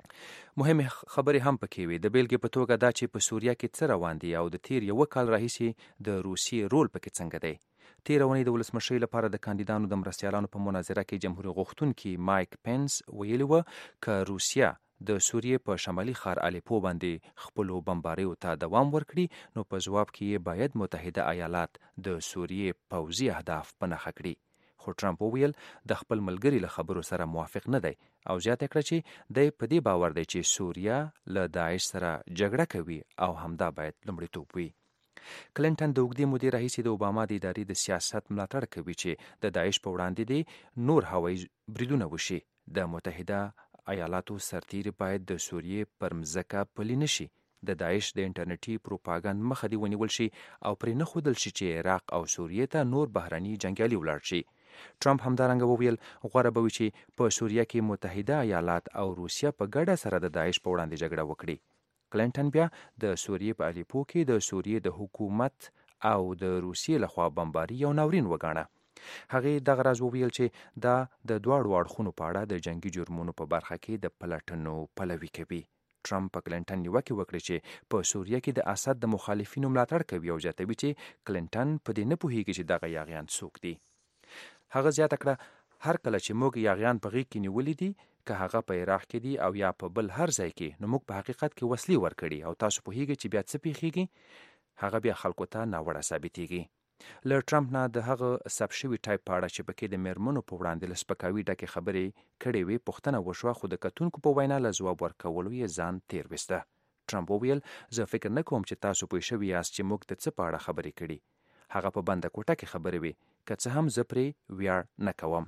مهمه خبرې هم پکې وي. د بیلګې په توګه دا چې په سوریه کې څه روان دي او د تیر یو کال راهیسې د روسیې رول پکې څنګه دی. تیر اونۍ د ولسمشرۍ لپاره د کاندیدانو د مرستیالانو په مناظره کې جمهوریت غوښتونکي مایک پینس ویلي و که روسیه د سوریې په شمالي ښار الیپو باندې خپلو بمباریو ته دوام ورکړي نو په ځواب کې یې باید متحده ایالات د سوریې پوځي اهداف په نښه کړي. خو ټرمپ وویل د خپل ملګري له خبرو سره موافق نه دی او زیاته کړه چې دی په دې باور دی چې سوریه له داعش سره جګړه کوي او همدا باید لومړیتوب وي. کلینټن د اوږدې مودې راهیسې د اوباما د ادارې د سیاست ملاتړ کوي چې د داعش په وړاندې دې نور هوایي بریدونه وشي. د متحده ایالاتو سرتیري باید د سوریې پر مځکه پلي نه شي. د داعش د انټرنیټي پروپاګاندا مخه دې ونیول شي او پرې نه ښودل شي چې عراق او سوریې ته نور بهرني جنګیالي ولاړ شي. ټرمپ همدارنګه وویل غوره به وي چې په سوریه کې متحده ایالات او روسیه په ګډه سره د داعش په وړاندې جګړه وکړي. کلینټن بیا د سوریې په الیپو کې د سوریې د حکومت او د روسیې لخوا بمباري یو ناورین وګاڼه. هغې دغه راز وویل چې دا د دواړو اړخونو په اړه د جنگي جرمونو په برخه کې د پلټنو پلوي کوي. ټرمپ په کلینټن نیوکه وکړه چې په سوریه کې د اسد د مخالفینو ملاتړ کوي او زیاتوي چې کلینټن په دې نه پوهیږي چې دغه یاغیان څوک دي. هغه زیاته کړه هر کله چې موږ یاغیان په غېږ کې نیولي دي که هغه په عراق کې دي او یا په بل هر ځای کې نو موږ په حقیقت کې وسلې ورکړي او تاسو پوهیږئ چې بیا څه پیښیږي هغه بیا خلکو ته ناوړه ثابتېږي. له ټرمپ نه د هغه ثبت شوي ټایپ په اړه چې پکې د میرمنو په وړاندې له سپکاوي ډکې خبرې کړې وې پوښتنه وشوه خو د کتونکو په وینا له ځواب ورکولو یې ځان تیر وسته. ټرمپ وویل زه فکر نه کوم چې تاسو پوه شوي یاست چې موږ د څه په اړه خبرې کړي. هغه په بنده کوټه کې خبرې وې که څه هم زه پرې ویاړ نه کوم.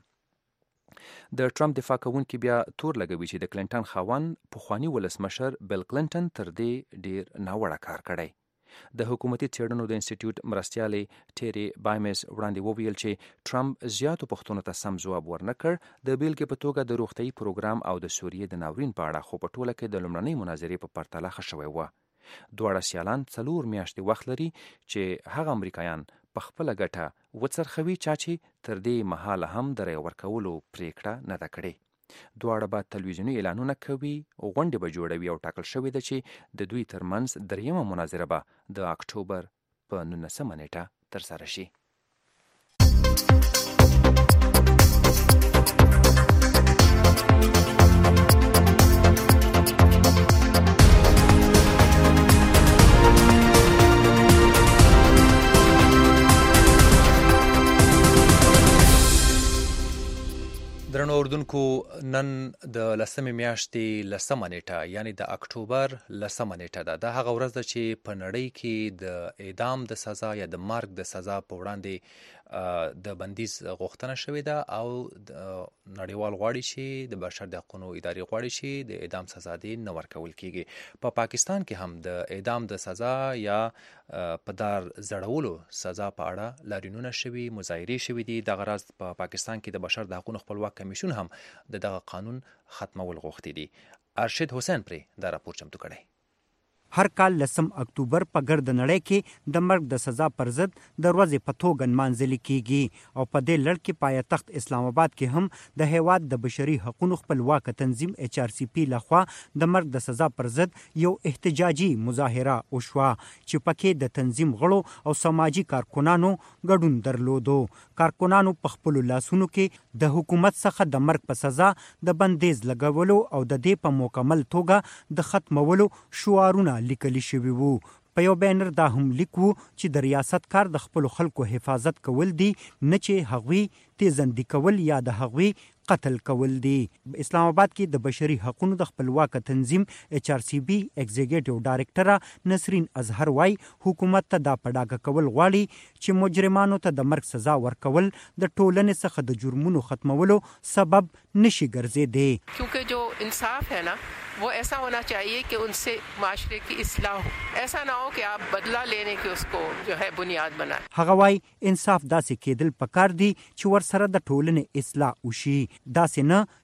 د ټرمپ دفاع کوونکي بیا تور لګوي چې د کلینټن خاوند پخواني ولسمشر بیل کلینټن تر دې ډیر ناوړه کار کړی. د حکومتي څېړنو د انسټیټیوټ مرستیالې ټیری بایمز وړاندې وویل چې ټرمپ زیاتو پوښتنو ته سم ځواب ورنه کړ د بیلګې په توګه د روغتیايي پروګرام او د سوریې د ناورین په اړه خو په ټوله کې د لومړنۍ مناظرې په پرتله ښه شوی و. دواړه سیالان څلور میاشتې وخت لري چې هغه امریکایان په خپله ګټه وڅرخوي چا چې تر دې مهاله هم د رای ورکولو پریکړه نه ده کړې. دواړه به تلویزیوني اعلانونه کوي غونډې به جوړوي او ټاکل شوې ده چې د دوی ترمنځ دریمه مناظره به د اکتوبر په نولسمه نیټه ترسره شي. درنو اردوونکو نن د لسمې میاشتې لسمه نیټه یعنی د اکتوبر لسمه نیټه ده. دا هغه ورځ ده چې په نړۍ کې د اعدام د سزا یا د مرګ د سزا په وړاندې د بندیز غوښتنه شوې ده او نړیوال غواړي چې د بشر د حقوقو ادارې غواړي چې د اعدام سزا دې نه ورکول کیږي. په پا پاکستان کې هم د اعدام د سزا یا په دار زړولو سزا په اړه لاریونونه شوي مظاهرې شوي دي. دغه راز په پا پاکستان کې د بشر د حقوقو خپلواک کمیشن هم د دغه قانون ختمول غوښتي دي. ارشد حسین پرې دا راپور چمتو کړی. هر کال لسم اکتوبر په ګرد نړۍ کې د مرګ د سزا پر ضد د ورځې په توګه نمانځل کیږي او په دې لړ کې پایتخت اسلام آباد کې هم د هیواد د بشري حقوقو خپلواک تنظیم ایچ آر سی پی لخوا د مرګ د سزا پر ضد یو احتجاجي مظاهره وشوه چې پکې د تنظیم غړو او سماجی کارکونانو ګډون درلودو. کارکونانو په خپل لاسونو کې د حکومت څخه د مرګ په سزا د بندیز لګولو او د دې په مکمل توګه د ختمولو شعارونه لیکل شوی وو. په یو بینر دا هم لیکو چې د ریاست کار د خپل خلکو حفاظت کول دي نه چې هغوی تیزندي کول یا د هغوی قتل کول دي. اسلام آباد کې د بشري حقوقو د خپلواک تنظیم ایچ آر سی بی ایگزیکټیو ډایریکټر نسرین اظهر وايي حکومت ته دا پډاګه کول غواړي چې مجرمانو ته د مرګ سزا ورکول د ټولنې څخه د جرمونو ختمولو سبب نشي ګرځېدی. क्योंकि जो इंसाफ है ना वो ऐसा होना चाहिए कि उनसे माशरे की इस्लाह हो. ऐसा ना हो कि आप बदला लेने की उसको जो है बुनियाद बनाए. هغه وايي انصاف داسې کېدل پکار دي چې ورسره د ټولنې اصلاح وشي. داسې نه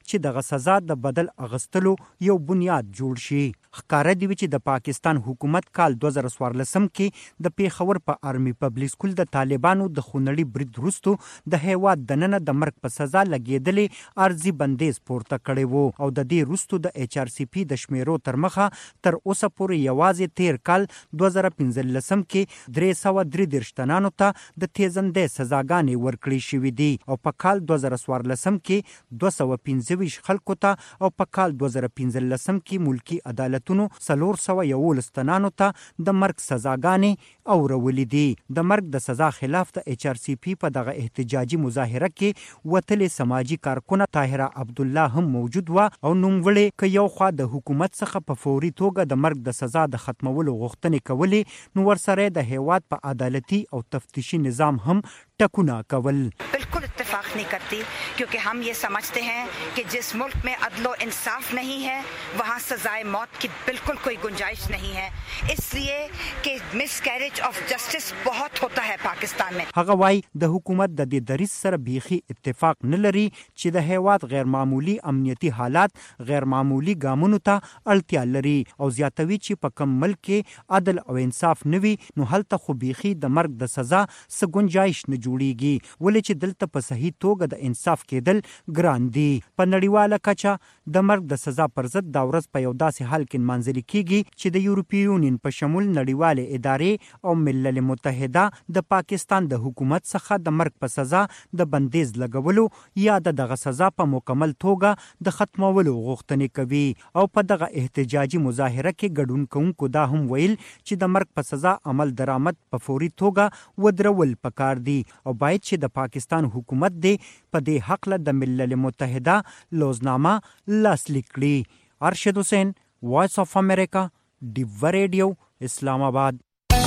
چې دغه سزا د بدل اغستلو یو بنیاد جوړ شي. ښکاره دی چې د پاکستان حکومت کال دوه زره څوارلسم کې د پیښور په آرمي پبلک سکول د طالبانو د خونړي برید وروستو د هیواد دننه د مرګ په سزا لګېدلې عرضي بندیز پورته کړی وو او د دې وروستو د ایچ آر سی پي د شمیرو تر مخه تر اوسه پورې یوازې تیر کال دوه زره پنځلسم کې درې سوه درې دېرش تنانو ته د تیزندۍ سزاګانې ورکړې شوې دي او په کال دوه زره څوارلسم کې دوه سوه پنځه ویشت خلکو ته او په کال دوه زره پنځلسم کې ملکي عدالتونو څلور سوه یولس تنانو ته د مرګ سزاګانې اورولې دي. د مرګ د سزا خلاف د ایچ آر سی پي په دغه احتجاجي مظاهره کې وتلې سماجي کارکونه طاهره عبدالله هم موجود وه او نوموړې که یو خوا د حکومت څخه په فوري توګه د مرګ د سزا د ختمولو غوښتنې کولې نو ورسره د هیواد په عدالتي او تفتیشي نظام هم ټکونه کول. बिल्कुल इत्तेफाक नहीं करती क्योंकि हम ये समझते हैं कि जिस मुल्क में अदलो इंसाफ नहीं है वहाँ सजाए मौत की बिल्कुल कोई गुंजाइश नहीं है, इसलिए कि मिसकैरेज ऑफ जस्टिस बहुत होता है पाकिस्तान में. هغه وايي د حکومت د دې دریځ سره بیخي اتفاق نه لري چې د هیواد غیر معمولی امنیتي حالات غیر معمولی ګامونو ته اړتیا لري او زیاتوي چې په کم ملک کې عدل او انصاف نه وي نو هلته خو بیخي د مرګ د سزا څه گنجایش نه جوړیږي ولې چې دلته په صحیح توګه د انصاف کېدل ګران دي. په نړیواله کچه د مرګ د سزا پر ضد دا ورځ په یو داسې حال کې نمانځل کیږي چې د یورپي یونین په شمول نړیوالې ادارې او ملل متحده د پاکستان د حکومت څخه د مرګ په سزا د بندیز لګولو یا د دغه سزا په مکمل توګه د ختمولو غوښتنې کوي او په دغه احتجاجي مظاهره کې ګډون کوونکو دا هم ویل چې د مرګ په سزا عمل درآمد په فوري توګه ودرول پکار دي او باید چې د پاکستان حکومت دی په دې حق له د ملل متحده لوزنامه لاسلیک کړي. ارشد حسین، وائس آف امریکا، ډیوه ریډیو، اسلام آباد.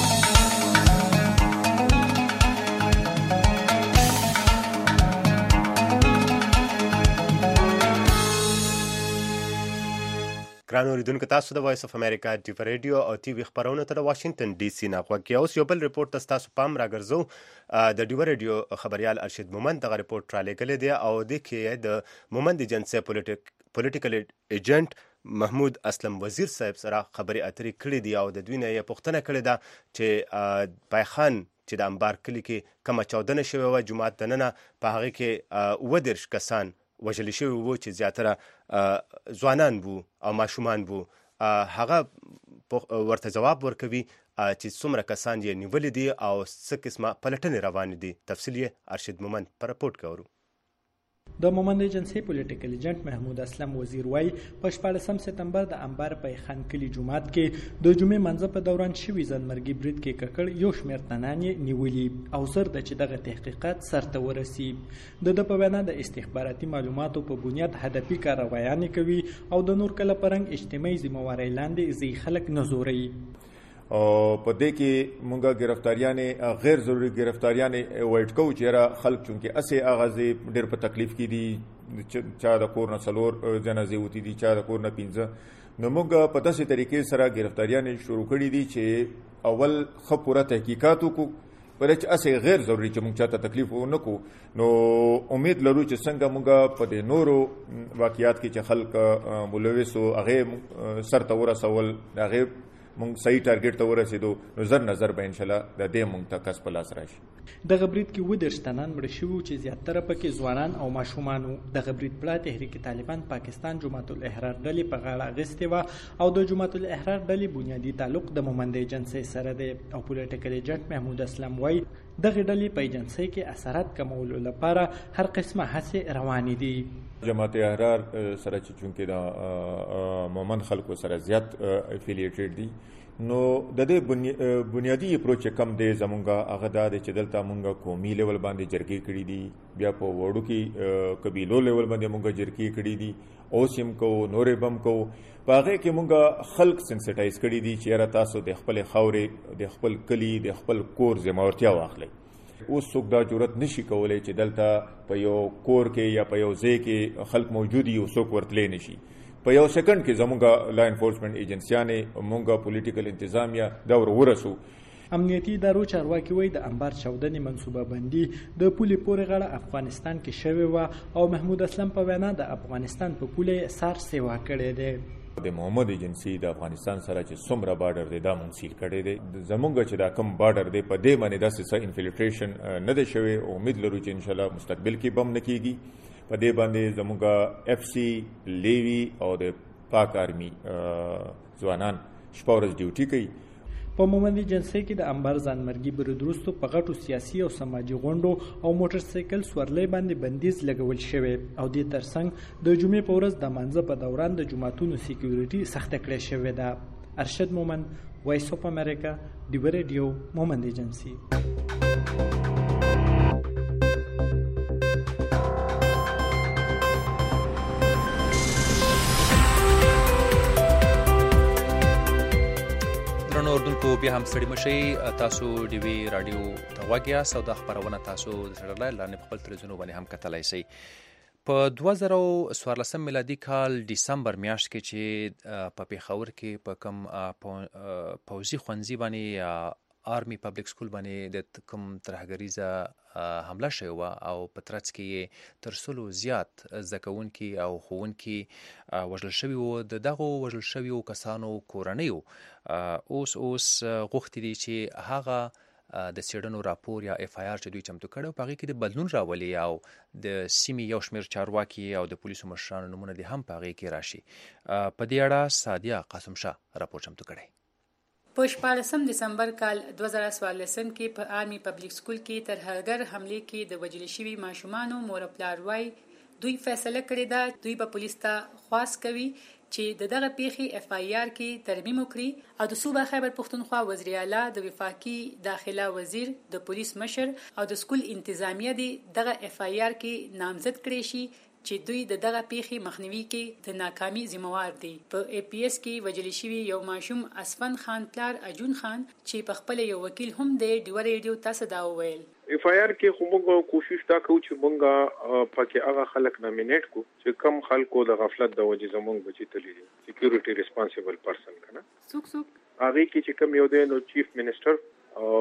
ګران اوریدونکو، تاسو د وایس اف امریکا ډیوه ریډیو او ټي وي خبرونه ته د واشنگټن ډي سي نه غوږ کې. اوس یو بل ریپورت ته تاسو پام راګرځو. د ډیوه ریډیو خبريال ارشد مومند دغه ریپورت را لېږلی دی او د کې د مومند ایجنسي پولیټیکل ایجنټ محمود اسلم وزیر صاحب سره خبري اترې کړې دي او د دوی نه یې پوښتنه کړې ده چې پایخان چې د انبار کلي کې کومه چاودنه شوې وه جومات دننه په هغې کې اووه دېرش کسان وژل شوي وو چې زیاتره ځوانان وو او ماشومان وو. هغه ورته جواب ورکوي چې څومره کسان یې نیولي دي او څه قسمه پلټنې روانې دي. تفصیل یې ارشد مومند په رپورټ کې اورو. د مومند ایجنسي پولیټیکل ایجنټ محمود اسلم وزیر وایي په شپاړسم سپتمبر د انبار په خان کلي جومات کې د جمعې منځه په دوران شوي ځانمرګي برید کې ککړ یو شمېر تنان یې نیولي او زر ده چې دغه تحقیقات سرته ورسي. د ده په وینا د استخباراتي معلوماتو په بنیاد هدفي کاروایانې کوي او د نور کله په رنګ اجتماعي ذمهوارۍ لاندې ځینې خلک نه زوروي. او په دې کې مونږه گرفتاریانې غیر ضروري گرفتاریانې وایټ کوو چې را خلک چونکې اسې اغازې ډېر په تکلیف کې دي، چا د کور نه څلور جنازې وتی دي، چا د کور نه پنځه. نو موږ په داسې طریقې سره گرفتاریانې شروع کړي دي چې اول ښه پوره تحقیقات وکړو پر چې اسې غیر ضروري چې موږ چاته تکلیف ونه کو. نو امید لرو چې څنګه موږ په دې نورو واقعیات کې چې خلک ملوث او هغه سرته ورسول هغه مونږ صحیح ټارګټ ته ورسېدو نو زر نظر به انشاءالله د دې مونږ ته کس په لاس راشي. دغه برید کې اووه دېرش تنان مړه شوي چې زیاتره پکې ځوانان او ماشومان وو. دغه برید پړه تحریک طالبان پاکستان جماعت الاحرار ډلې په غاړه اخیستې وه او د جماعت الاحرار ډلې بنیادي تعلق د مومند ایجنسۍ سره دی او پولیټیکل ایجنټ محمود اسلم وایي دغه ډلې په ایجنسۍ کې اثرات کمولو لپاره هر قسمه هڅې روانې دي. جماعت احرار سره چې چونکې د مومند خلکو سره زیات افیلیټډ دي نو د دې بنیادی اپروچ کم دی زمونږه هغه دا دی چې دلته مونږه قومي لیول باندې جرګې کړي دي، بیا په وړو کې قبیلو لیول باندې مونږه جرګې کړي دي، اوس هم کوو نورې بم کوو. په هغې کې مونږه خلک سنسټایز کړي دي چې یاره تاسو د خپلې خاورې د خپل کلي د خپل کور ذمهورتیا واخلئ. اوس څوک دا جرأت نشي کولی چې دلته په یو کور کې یا په یو ځای کې خلک موجود وي او څوک ورتلی نشي. په یو سکند کې زمونږه لا انفورسمنټ ایجنسیانې مونږه پولیټیکل انتظامیه دا ور ورسو امنیتي ادارو چارواکي وایي د انبار چاودنې منصوبه بندي د پولې پورې غاړه افغانستان کې شوې وه او محمود اسلم په وینا د افغانستان په پولې سار سیوا کړی دی. د محمد ایجنسی د افغانستان سره چې څومره بارډر دی دا مونږ سیل کړی دی. زمونږ چې دا کم بارډر دی په دې باندې داسې څه انفلټریشن نه دی شوی. امید لرو چې انشاءالله مستقبل کې بم نه کیږي. په دې باندې زمونږ اف سی لیوی او د پاک آرمی ځوانان شپه ورځ ډیوټي کوي. په مومند ایجنسی کې د انبار ځانمرګي برید وروسته په غټو سیاسي او سماجي غونډو او موټر سایکل سورلۍ باندې بندیز لګول شوی او دې ترڅنګ د جمعې په ورځ د مانځه په دوران د جوماتونو سکیورټي سخته کړې شوې ده. ارشد مومند، وایس اف امریکا، ډیو ریډیو، مومند ایجنسی. اردوونکو بیا هم ستړي مشئ. تاسو ډیوي رادیو ته غوږ یاست او دا خپرونه تاسو د سټلایټ لاندې په خپل تلویزیونونو باندې هم کتلی شئ. په دوه زره څوارلسم میلادي کال ډسمبر میاشت کې چې په پېښور کې په کوم پوځي ښوونځي باندې آرمی پبلک سکول باندې د کوم ترهګریزه حمله شوې وه او په ترڅ کې یې تر سلو زیات زده کوونکي او ښوونکي وژل شوي وو. د دغو وژل شویو کسانو کورنیو اوس اوس غوښتي دي چې هغه د څېړنو راپور یا اف آی آر چې دوی چمتو کړی په هغې کې د بدلون راولي او د سیمې یو شمېر چارواکي او د پولیسو مشرانو نومونه دې هم په هغې کې راشي. په دې اړه سادیه قاسم شاه راپور چمتو کړی. په شپاړسم دسمبر کال دوه زره څوارلسم کې په آرمی پبلک سکول کې ترهګر حملې کې د وژل شوي ماشومانو مور او پلار وایي دوی فیصله کړې ده دوی به پولیس ته خواست کوي چې د دغه پیښې اف آی آر کې ترمیم وکړي او د صوبه خیبر پښتونخوا وزیر اعلی د وفاقي داخله وزیر د پولیس مشر او د سکول انتظامیه دی دغه اف آی آر کې نامزد کړي شي چې دوی د دغه پیښې مخنیوي کې د ناکامي ذمہوار دي. په ای پی ایس کې وژل شوي یو ماشوم اسفن خان پلار اجون خان چې په خپل یو وکیل هم دی ډیو ریډیو تاسو دا وویل. اف آی آر کې خو موږ کوشش تا کوو چې موږ پکې هغه خلک نامینیټ کو چې کم خلکو د غفلت د وجې زموږ بچی تللی دي سکیورټي ریسپانسیبل پرسن کنه څوک څوک هغه کې چې کم یو دی نو چیف منسٹر او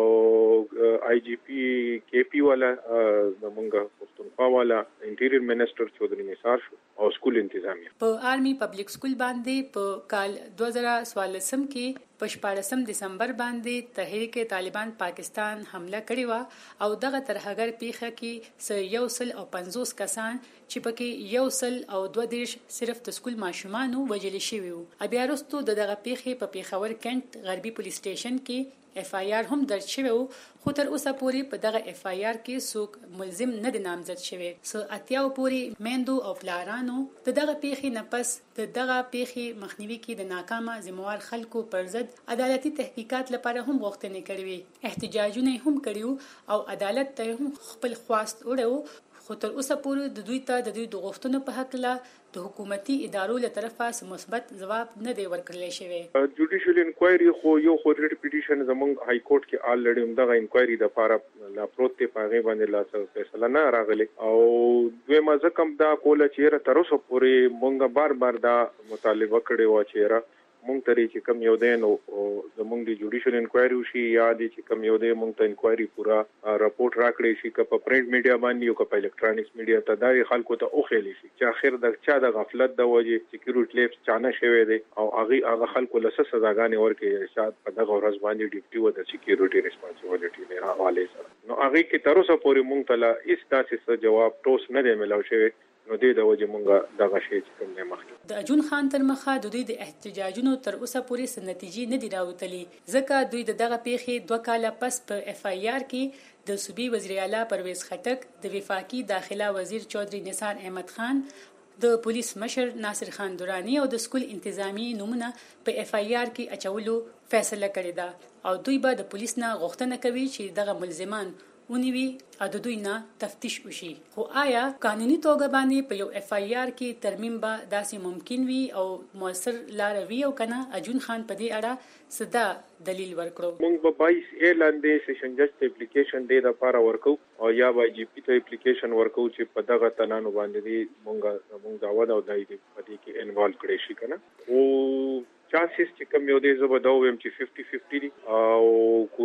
آی جی پی کے پی والا زمونږ پښتونخوا والا انټیریر منسٹر چودھری نثار شو او سکول انتظامیه. په آرمی پبلک سکول باندې په کال دوه زره څوارلسم کې په شپاړسم دسمبر باندې تحریک طالبان پاکستان حمله کړې وه او دغه ترهګر پیښه کې س یو سل او پنځوس کسان چې پکې یو سل او دوه دېرش صرف د سکول ماشومانو وژل شوي وو. بیا وروسته د دغه پیښې په پیښور کینټ غربي پولیس سټیشن کې اف آی آر هم درج شوی وو خو تر اوسه پورې په دغه اف آی آر کې څوک ملزم نه دی نامزد شوی. څه اتیاو پورې میندو او پلارانو د دغه پیښې نه پس د دغه پیښې مخنیوي کې د ناکامه ذمہوار خلکو پر ضد عدالتي تحقیقات لپاره هم غوښتنې کړې وې. احتجاجونه هم کړیو او عدالت ته هم خپل خواست وړو خو تر اوسه پورې د دوی ته د دوی د غوښتنو په هکله د حکومتي ادارو له طرفه مثبت ځواب نه دی ورکړل شوی. جوډیشل انکوایري خو یو خو ریټ پټیشن زمونږ های کورټ کې آلریډي همدغه انکوایري د لپاره لا پروت دی په هغې باندې لا څه فیصله نه راغلی او دویمه زه کوم دا کوله چې تر اوسه پورې مونږ بار بار دا مطالبه کړې وه چې مونږ ته چې کوم یو دی نو زمونږ د جوډیشل انکوایري وشي یا دی چې کوم یو دی مونږ ته انکوایري پورا راپورټ راکړی شي که په پرنټ میډیا باندې او که په الکترونیکس میډیا ته دا خلکو ته وښیلی شي چې اخر د چا د غفلت د وجې سکیورټي لیپس چانه شوی دی او هغې هغه خلکو له څه سزاګانې ورکړي شاید په دغه ورځ باندې ډیوټي و د سکیورټي ریسپانسیبلټي نه حوالې سره نو هغې کې تر اوسه پورې مونږ ته لا هېڅ داسې څه جواب ټوس نه دی میلاو شوی نو دې د وجې مونږ دغه شی چې کوم دی مخکې د اجون خان تر مخه د دوی د احتجاجونو تر اوسه پورې څه نتیجې نه دي راوتلي ځکه دوی د دغه پیښې دوه کاله پس په اف آی آر کې د صوبې وزیر اعلی پرویز خټک د وفاقي داخله وزیر چودھری نثار احمد خان د پولیس مشر ناصر خان دورانی او د سکول انتظامی نومونه په اف آی آر کې اچولو فیصله کړې ده او دوی به د پولیس نه غوښتنه کوي چې دغه ملزمان ونیوي او د دوی نه تفتیش وشي. خو آیا قانوني توګه باندې په یو اف آی آر کې ترمیم به داسې ممکن وي او موثر لاره وي او کنه؟ اجون خان په دې اړه صدا دلیل ورکړو. موږ به بایس ا لاندې سیشن جج ته اپلیکیشن دی د لپاره ورکو او یا به جی پی ته اپلیکیشن ورکو چې په دغه تنانو باندې دی موږ موږ داوا او دای دی په دې کې انوالو کړی شي کنه او چانسز چې کوم یو دی زه به دا وایم چې ففټي ففټي دي او کوشش به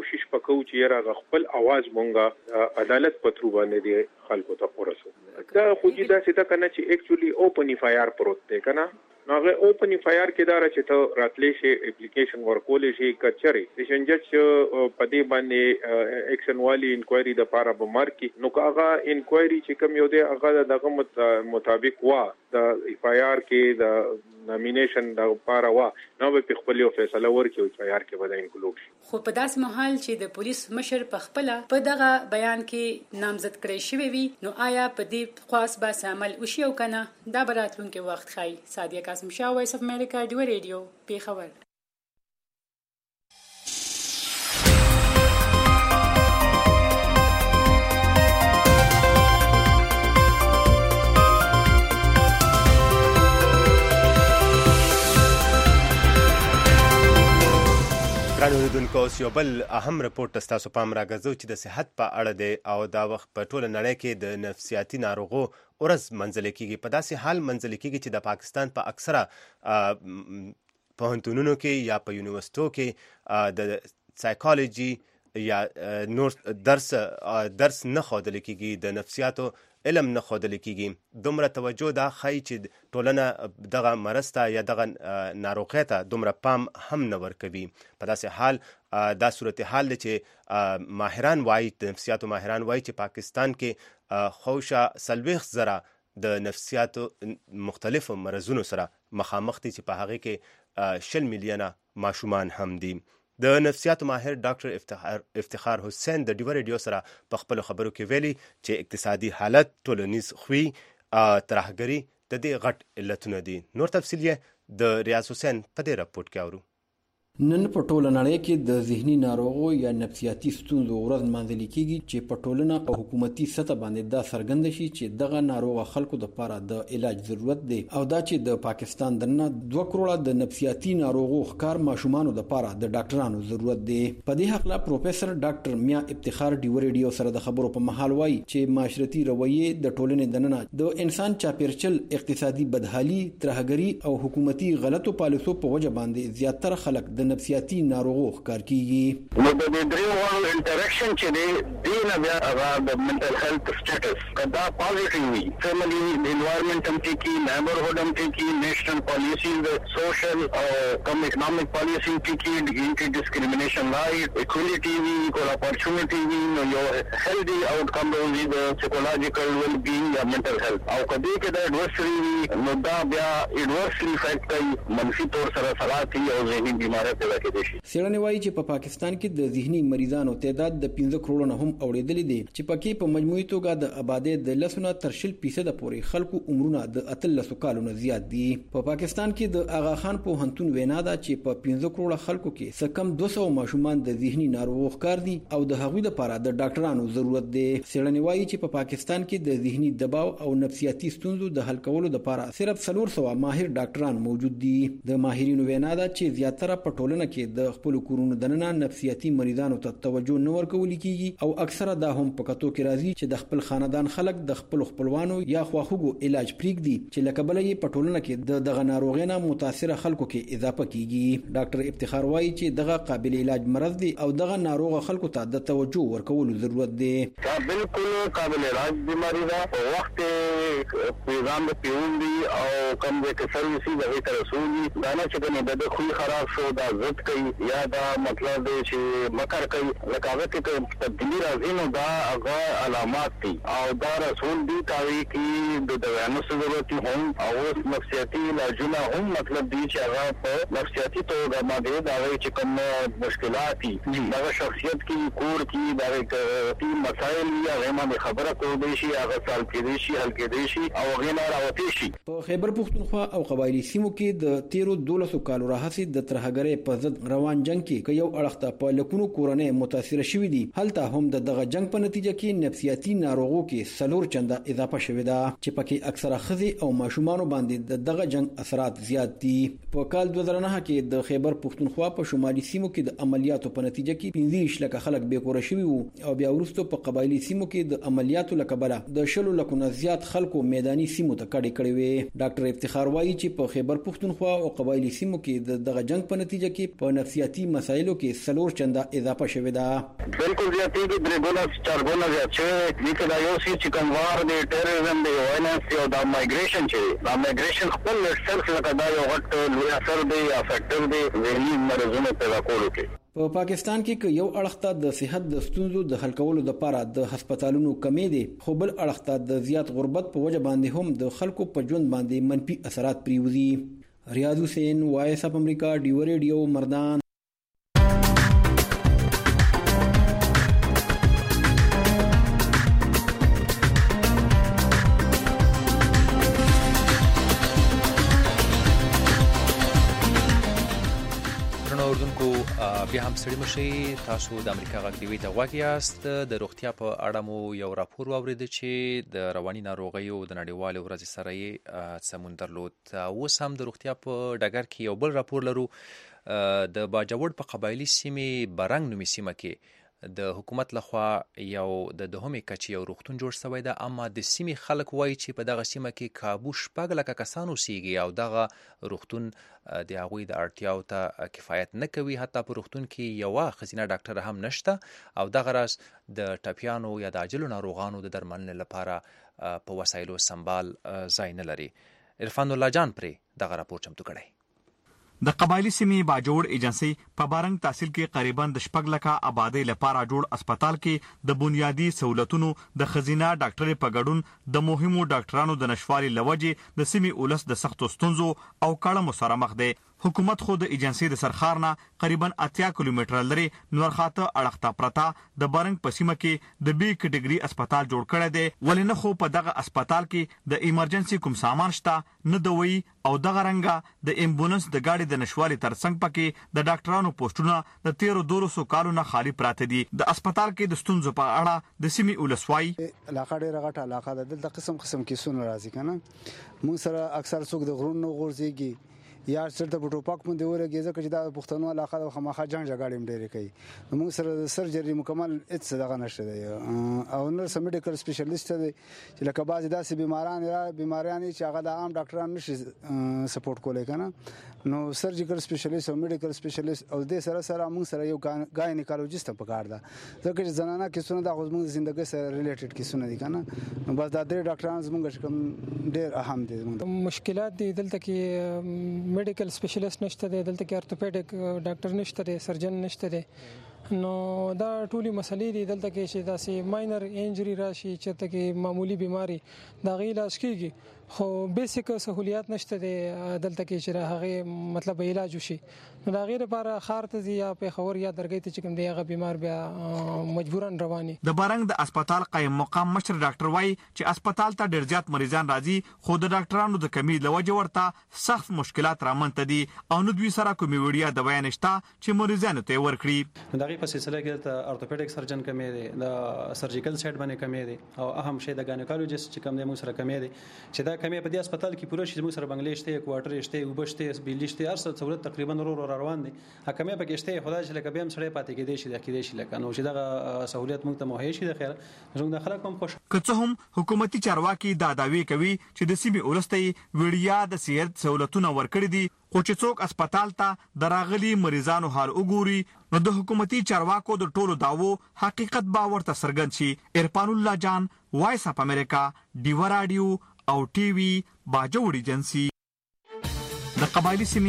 وکړو چې را خپل आवाज مونږه عدالت پترو باندې دی خلکو ته ورسو. دا خو دې دا څه تا کنه چې اکچولی اوپن اف آی آر پروت دی کنه ناغه اوپن اف آی آر کې دا چې ته راتلې شي اپلیکیشن ورکولې شي کچري سیشن جج په دې باندې اکشن والی انکوایري د پاره بمار کې نو هغه انکوایري چې کوم یو دی هغه دغه مطابق وا د اف آی آر کې د نامینیشن د پاره وا نو په خپل یو فیصله ورکړي اف آی آر کې ودا انکلوډ شي. خو په داسې محل چې د پولیس مشر په خپل په دغه بیان کې نامزد کړی شوی وي نو آیا په دې خاص به عمل وشي او کنه دا براتلونکو وخت خای. سادیه قاسم شاه، وایس اف امریکا، ډیو ریډیو، پیښور. ګرانو اوریدونکو، اوس یو بل اهم رپورټ ستاسو پام راګرځو چې د صحت په اړه دی او دا وخت په ټوله نړۍ کې د نفسیاتي ناروغو ورځ منځلې کیږي. په داسې حال منځلې کیږي چې د پاکستان په اکثره پوهنتونونو کې یا په یونیورسيټو کې د سایکالوجي یا نور درس درس نه ښودل کیږي، د نفسیاتو علم نه ښودل کیږي. دومره توجه دا ښایي چې ټولنه دغه مرض ته یا دغه ناروغۍ ته دومره پام هم نه ورکوي. په داسې حال دا صورتحال دی چې ماهران وایي، د نفسیاتو ماهران وایي چې پاکستان کې خوشا څلوېښت زره د نفسیاتو مختلفو مرضونو سره مخامخ دي چې په هغې کې شل میلیونه ماشومان هم دي. د نفسیاتو ماهر ډاکټر افتخار افتخار حسین د ډیو ریډیو سره په خپل خبرو کې ویلي چې اقتصادي حالت، ټولنیز خوی، ترهګري د دې غټ علتونه دي. نور تفصیل یې د ریاض حسین په دې رپورټ کې اورو. نن په ټوله نړۍ کې د ذهني ناروغو یا نفسیاتي ستونزو ورځ لمانځل کیږي چې په ټولنه او حکومتي سطح باندې دا څرګند شي چې دغه ناروغ خلکو لپاره د علاج ضرورت دی او دا چې د پاکستان دننه دوه کروڑه د نفسیاتي ناروغو ښکار ماشومانو لپاره د ډاکټرانو ضرورت دی. په دې حق لا پروفیسور ډاکټر میا افتخار ډیو ریډیو سره د خبرو په محل وایي چې معاشرتي رویه د ټولنې دننه د انسان چاپیرچل، اقتصادي بدحالي، ترهګري او حکومتي غلطو پالیسو په وجه باندې زیاتره خلک د نفسیاتي ناروغو ښکار کیږي. نو د دې درېو انټریکشن چې دی دینه بیا هغه د منټل هیلث سټیټس کدا پازیټیو وي، فیملی انوایرنمنت هم ټیکی، نیبرهود هم ټیکی، نیشنل پالیسیز، سوشل او کم اکنامک پالیسی ټیکی، انټي ډسکریمینیشن رائټ، اکوالټي وي، اکول اپورچونټی وي، نو یو هیلدي آوټ کم وي د سایکولوژیکل ویل بینګ یا منټل هیلث. او کدی کې د ایڈورسری وي نو دا بیا ایڈورسلی افیکټ کوي، منفي تور سره سلاتي او ذهني بیماری پیدا کوي. څېړنې وایي چې په پاکستان کې د ذهني مریضانو تعداد د پنځه کروڑو نه هم اوریدلې دي چې پکې په مجموعي توګه د آبادۍ د لسونه تر شل فیصده پورې خلکو عمرونه د اتلسو کالو نه زیات دي. په پاکستان کې د آغا خان پوهنتون وینا ده چې په پنځه کروڑه خلکو کې څه کم دوه سوه ماشومان د ذهني ناروغو ښکار دي او د هغوی لپاره د ډاکټرانو ضرورت دی. څېړنې وایي چې په پاکستان کې د ذهني دباو او نفسیاتي ستونزو د حل کولو لپاره صرف څلور سوه ماهر ډاکټران موجود دي. د ماهرینو وینا ده چې زیاتره په ټولنه کې د خپل کورونو دننه نفسیاتي مریضانو ته توجه نه ورکول کیږي او اکثره دا هم په کتو کې راځي چې د خپل خاندان خلک د خپل خپلوانو یا خواخوږو علاج پریږدي چې لکه بل یې په ټولنه کې د دغه ناروغۍ نه متاثره خلکو کې اضافه کیږي. ډاکټر افتخار وایي چې دغه قابل علاج مرض دی او دغه ناروغ خلکو ته د توجه ورکول ضرورت دی. دا بالکل قابل علاج بیماری ده. په وخت پیغام پیون دی او کم د سرویسي د هیڅ رسولي دا نه چې د خو خراب شو دا ضد کوي یا دا مطلب دی چې مکر کوي لکه هغه کې تبدیلی راځي نو دا هغه علامات دي او دا رسول دي کوي چې د دوانو ضرورت هم او نفسیاتي علاجونه هم مطلب دي چې هغه په نفسیاتي توګه باندې دا وایي چې کوم مشکلات دي دا شخصیت کې کور کې دا تی مسائل یا غیمه خبره کوي شي هغه سال کې شي حل کې شي او غینا راوتی شي. په خیبر پختونخوا او قبایلی سیمو کې د تیرو دولسو کالو راهیسې د ترهګرۍ په ضد روان جنگ کې که یو اړخ ته په لکونو کورنۍ متاثره شوې دي، هلته هم د دغه جنگ په نتیجه کې نفسیاتي ناروغو کې څلور چنده اضافه شوې ده چې پکې اکثره ښځې او ماشومانو باندې د دغه جنگ اثرات زیات دي. په کال دوه زره نهه کې د خیبر پختونخوا په شمالي سیمو کې د عملیاتو په نتیجه کې پنځه ویشت لکه خلک بې کوره شوي وو او بیا وروسته په قبایلی سیمو کې د عملیاتو له کبله د شلو لکو نه زیات خلکو میداني سیمو ته کډې کړې وې. ډاکټر افتخار وایي چې په خیبر پختونخوا او قبایلی سیمو کې د دغه جنگ په نتیجه نتیجه کې په نفسیاتي مسایلو کې څلور چنده اضافه شوې ده. بالکل زیاتې کې درې ګونه چار ګونه زیات شوی دي. دا یو څه چې کوموار دی ټیرریزم دی وایلنس او دا مایګریشن چې دا مایګریشن خپل سلف لکه دا یو غټ لوی اثر دی یا فیکټر دی ذهني مرزونه پیدا کولو کې. په پاکستان کې یو اړخ ته د صحت د ستونزو د حل کولو لپاره د هسپتالونو کمی دي، خو بل اړخ ته د زیات غربت په وجه باندې هم د خلکو په ژوند باندې منفي اثرات پریوزي. ریاض حسین، وایس اف امریکا، ډیو ریډیو، مردان. بیا هم ستړي مشئ، تاسو د امریکا غږ ټي وي ته غوږ یاست. د روغتیا په اړه مو یو راپور واورېده چې د رواني ناروغیو د نړیوالې ورځې سره یې سمون درلود. اوس هم د روغتیا په ډګر کې یو بل راپور لرو. د باجوړ په قبایلي سیمې برنګ نومي سیمه کې د حکومت لخوا یو د دوهمې کچې یو روغتون جوړ شوی ده، اما د سیمې خلک وایي چې په دغه سیمه کې کابو شپږ لکه کسان اوسېږي او دغه روغتون د هغوی د اړتیاو ته کفایت نه کوي. حتی په روغتون کې یوه ښځینه ډاکټره هم نشته او دغه راز د ټپیانو یا د عاجلو ناروغانو د درملنې لپاره په وسایلو سنبال ځای نه لري. عرفان الله جان پرې دغه راپور چمتو کړی. د قبایلی سیمې باجوړ ایجنسی په بارنګ تحصیل کې قریبا د شپږ لکه آبادی لپاره جوړ اسپیټال کې د بنیادی سہولتونو د خزینه ډاکټر په ګډون د مهمو ډاکټرانو د نشوالي لوجه د سیمې اولس د سختو ستونزو او کړه سره مخ دی. حکومت خو د ایجنسی د سرخار نه قریبا اتیا کیلومتر لري نورخاته اړخته پرتا د بارنګ په سیمه کې د بی کټګری اسپیټال جوړ کړی دی. ولنه خو په دغه اسپیټال کې د ایمرجنسي کوم سامان شته نه دوی او دغه رنګه د امبولانس د گاډي د نشوالي ترڅنګ پکې د ډاکټرانو پوسټونه د تیرو دولسو کالو نه خالی پراته دي. د اسپیټال کې د ستونزو په اړه د سیمې اولسوای علاقه ډیره غټه علاقه ده، دلته قسم قسم کیسونه راځي کنه. موږ سره اکثر څوک د غرونو غورځيږي یا چرته په ټوپک باندې ورګي ځکه چې دا پښتنو علاقه د خامخا جنگ جګړې ډېرې کوي. موږ سره سرجري مکمل هیڅ دغه نشته دی او نو سم میډیکل سپیشلیست دی چې لکه بعضی داسې بیماران را بیماریان چې هغه د عام ډاکټرانو نشي سپورټ کولای کنه. نو سرجیکل سپیشلیست او میډیکل سپیشلیست او د سره سره موږ سره یو ګاینیکالوجیست په کار ده ځکه چې زنانه کیسونه د غوښمن ژوندۍ سره ریلیټډ کیسونه دي کنه. نو بس دا درې ډاکټران زموږ کوم ډېر اهم دي. مشکلات دي دلته کې میډیکل سپیشلیست نشته دی، دلته کې ارتوپیډیک ډاکټر نشته دی، سرجن نشته دی. نو دا ټولي مسلې دي دلته کې چې داسې ماینر انجری راشي چې ته کې معمولی بیماری دا غي علاج کیږي خو بیسیک سہولیات نشته دی دلته کې چې هغه مطلب علاج وشي. نو دا غیر لپاره خار ته یا په خور یا درګې ته چې کوم دی هغه بیمار بیا مجبورن رواني. د بارنګ د اسپیټال قائم مقام مشر ډاکټر وای چې اسپیټال ته ډیر زیات مریضان راځي خو د ډاکټرانو د کمی لوجه ورته سخت مشکلات رامنځته دي او نو دوی سره کومي وړیا دوا نشته چې مریضانو ته ورکړي. دغه په سلسله کې د ارتوپیډیک سرجن کمی دی، د سرجیکل سایډ باندې کمی دی او اهم شی د ګاینیکالوجیست چې کوم دی موږ سره کمی دی چې دا کمی په دې اسپیټال کې پوره شي. موږ سره بنگلې شته، کوارټر شته، وبشته، بجلی شته، هر څه سہولت تقریبا ورو روان دي. حکمه پکې شته خدای چې لکه به هم سړی پاتې کېدې شي د کېدې شي لکه نو چې دغه سہولت موږ ته مهیا شي د خیر زموږ د خلک هم خوش. که څه هم حکومتي چارواکي دا دعوی کوي چې د سیمې ولستي وړیا د صحت سہولتونه ورکړي دي خو چې څوک اسپیټال ته دراغلي مریضانو حال وګوري نو د حکومتي چارواکو د ټولو داوو حقیقت باور ته څرګند شي. عرفان الله جان، وایس اف امریکا، ډیو رادیو او ټي وي باجوړ ایجنسی. د قبایلی سیمې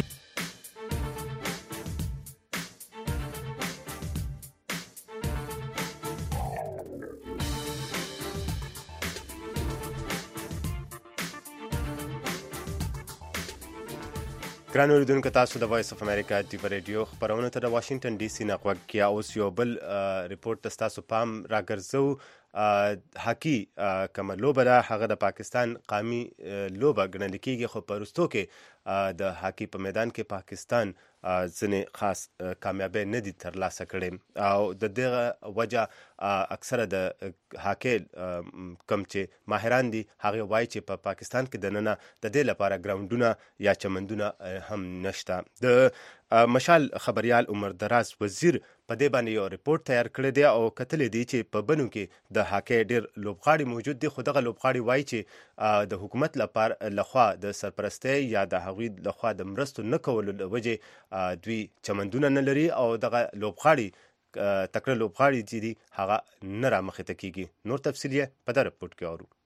ګران اوریدونکو، تاسو د وایس اف امریکا ډیو ریډیو خبرونه ته د واشنگټن ډي سي نه غوږ کیا. اوس یو بل ریپورت ته تاسو پام راګرځو. هاکی کومه لوبه ده هغه د پاکستان قومي لوبه ګڼل کېږي خو په وروستو کې د هاکی په میدان کې پاکستان ځینې خاص کامیابی نه دي ترلاسه کړې او د دغه وجه اکثره د هاکی کم چې ماهران دي هغه وایي چې په پاکستان کې د ننه د دې لپاره ګراوندونه یا چمندونه هم نشته. د مشال خبريال عمر دراز وزیر په دې باندې یو ریپورت تیار کړی دی او کتلې دی چې په بنو کې د هاکی ډیر لوبغاړي موجود دي، خو دغه لوبغاړي وایي چې د حکومت لپاره لخوا د سرپرستۍ یا د هغوی لخوا د مرستو نه کولو له وجې دوی چمندونه نه لري او دغه لوبغاړي تکړه لوبغاړي چې دي هغه نه رامخې ته کیږي. نور تفصیل یې په دا رپورټ کې اورو.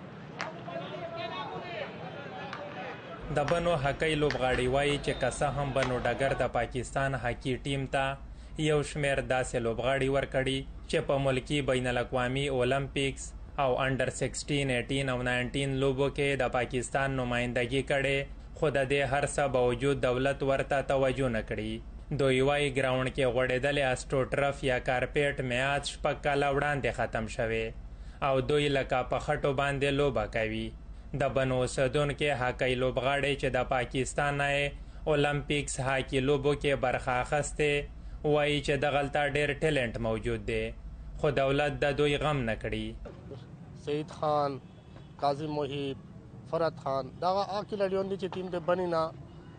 د بنو هاکی لوبغاړي وایي چې که څه هم بنو ډګر د پاکستان هاکی ټیم ته یو شمیر داسې لوبغاړي ورکړي چې په ملکی بین الاقوامي اولمپیکس او انډر سیکسټین ایټین او ناینټین لوبو کې د پاکستان نمایندګي کړي، خو د دې هر څه باوجود دولت ورته توجه نه کړي. دوی وایي ګراوند کې غوړېدلې اسټروټرف یا کارپیټ میعاد شپږ کاله وړاندې ختم شوی او دوی لکه په خټو باندې لوبه کوي. د بنو اوسېدونکي هاکی لوبغاړي چې د پاکستان نه اولمپیکس هاکی لوبو کې برخه اخیستې وایي چې دغلته ډېر ټیلنټ موجود دی، خو دولت د دوی غم نه کړي. سعید خان، کاظم محیب، فرد خان دغه هغه کیلډیون دي چې ټیم د بني نه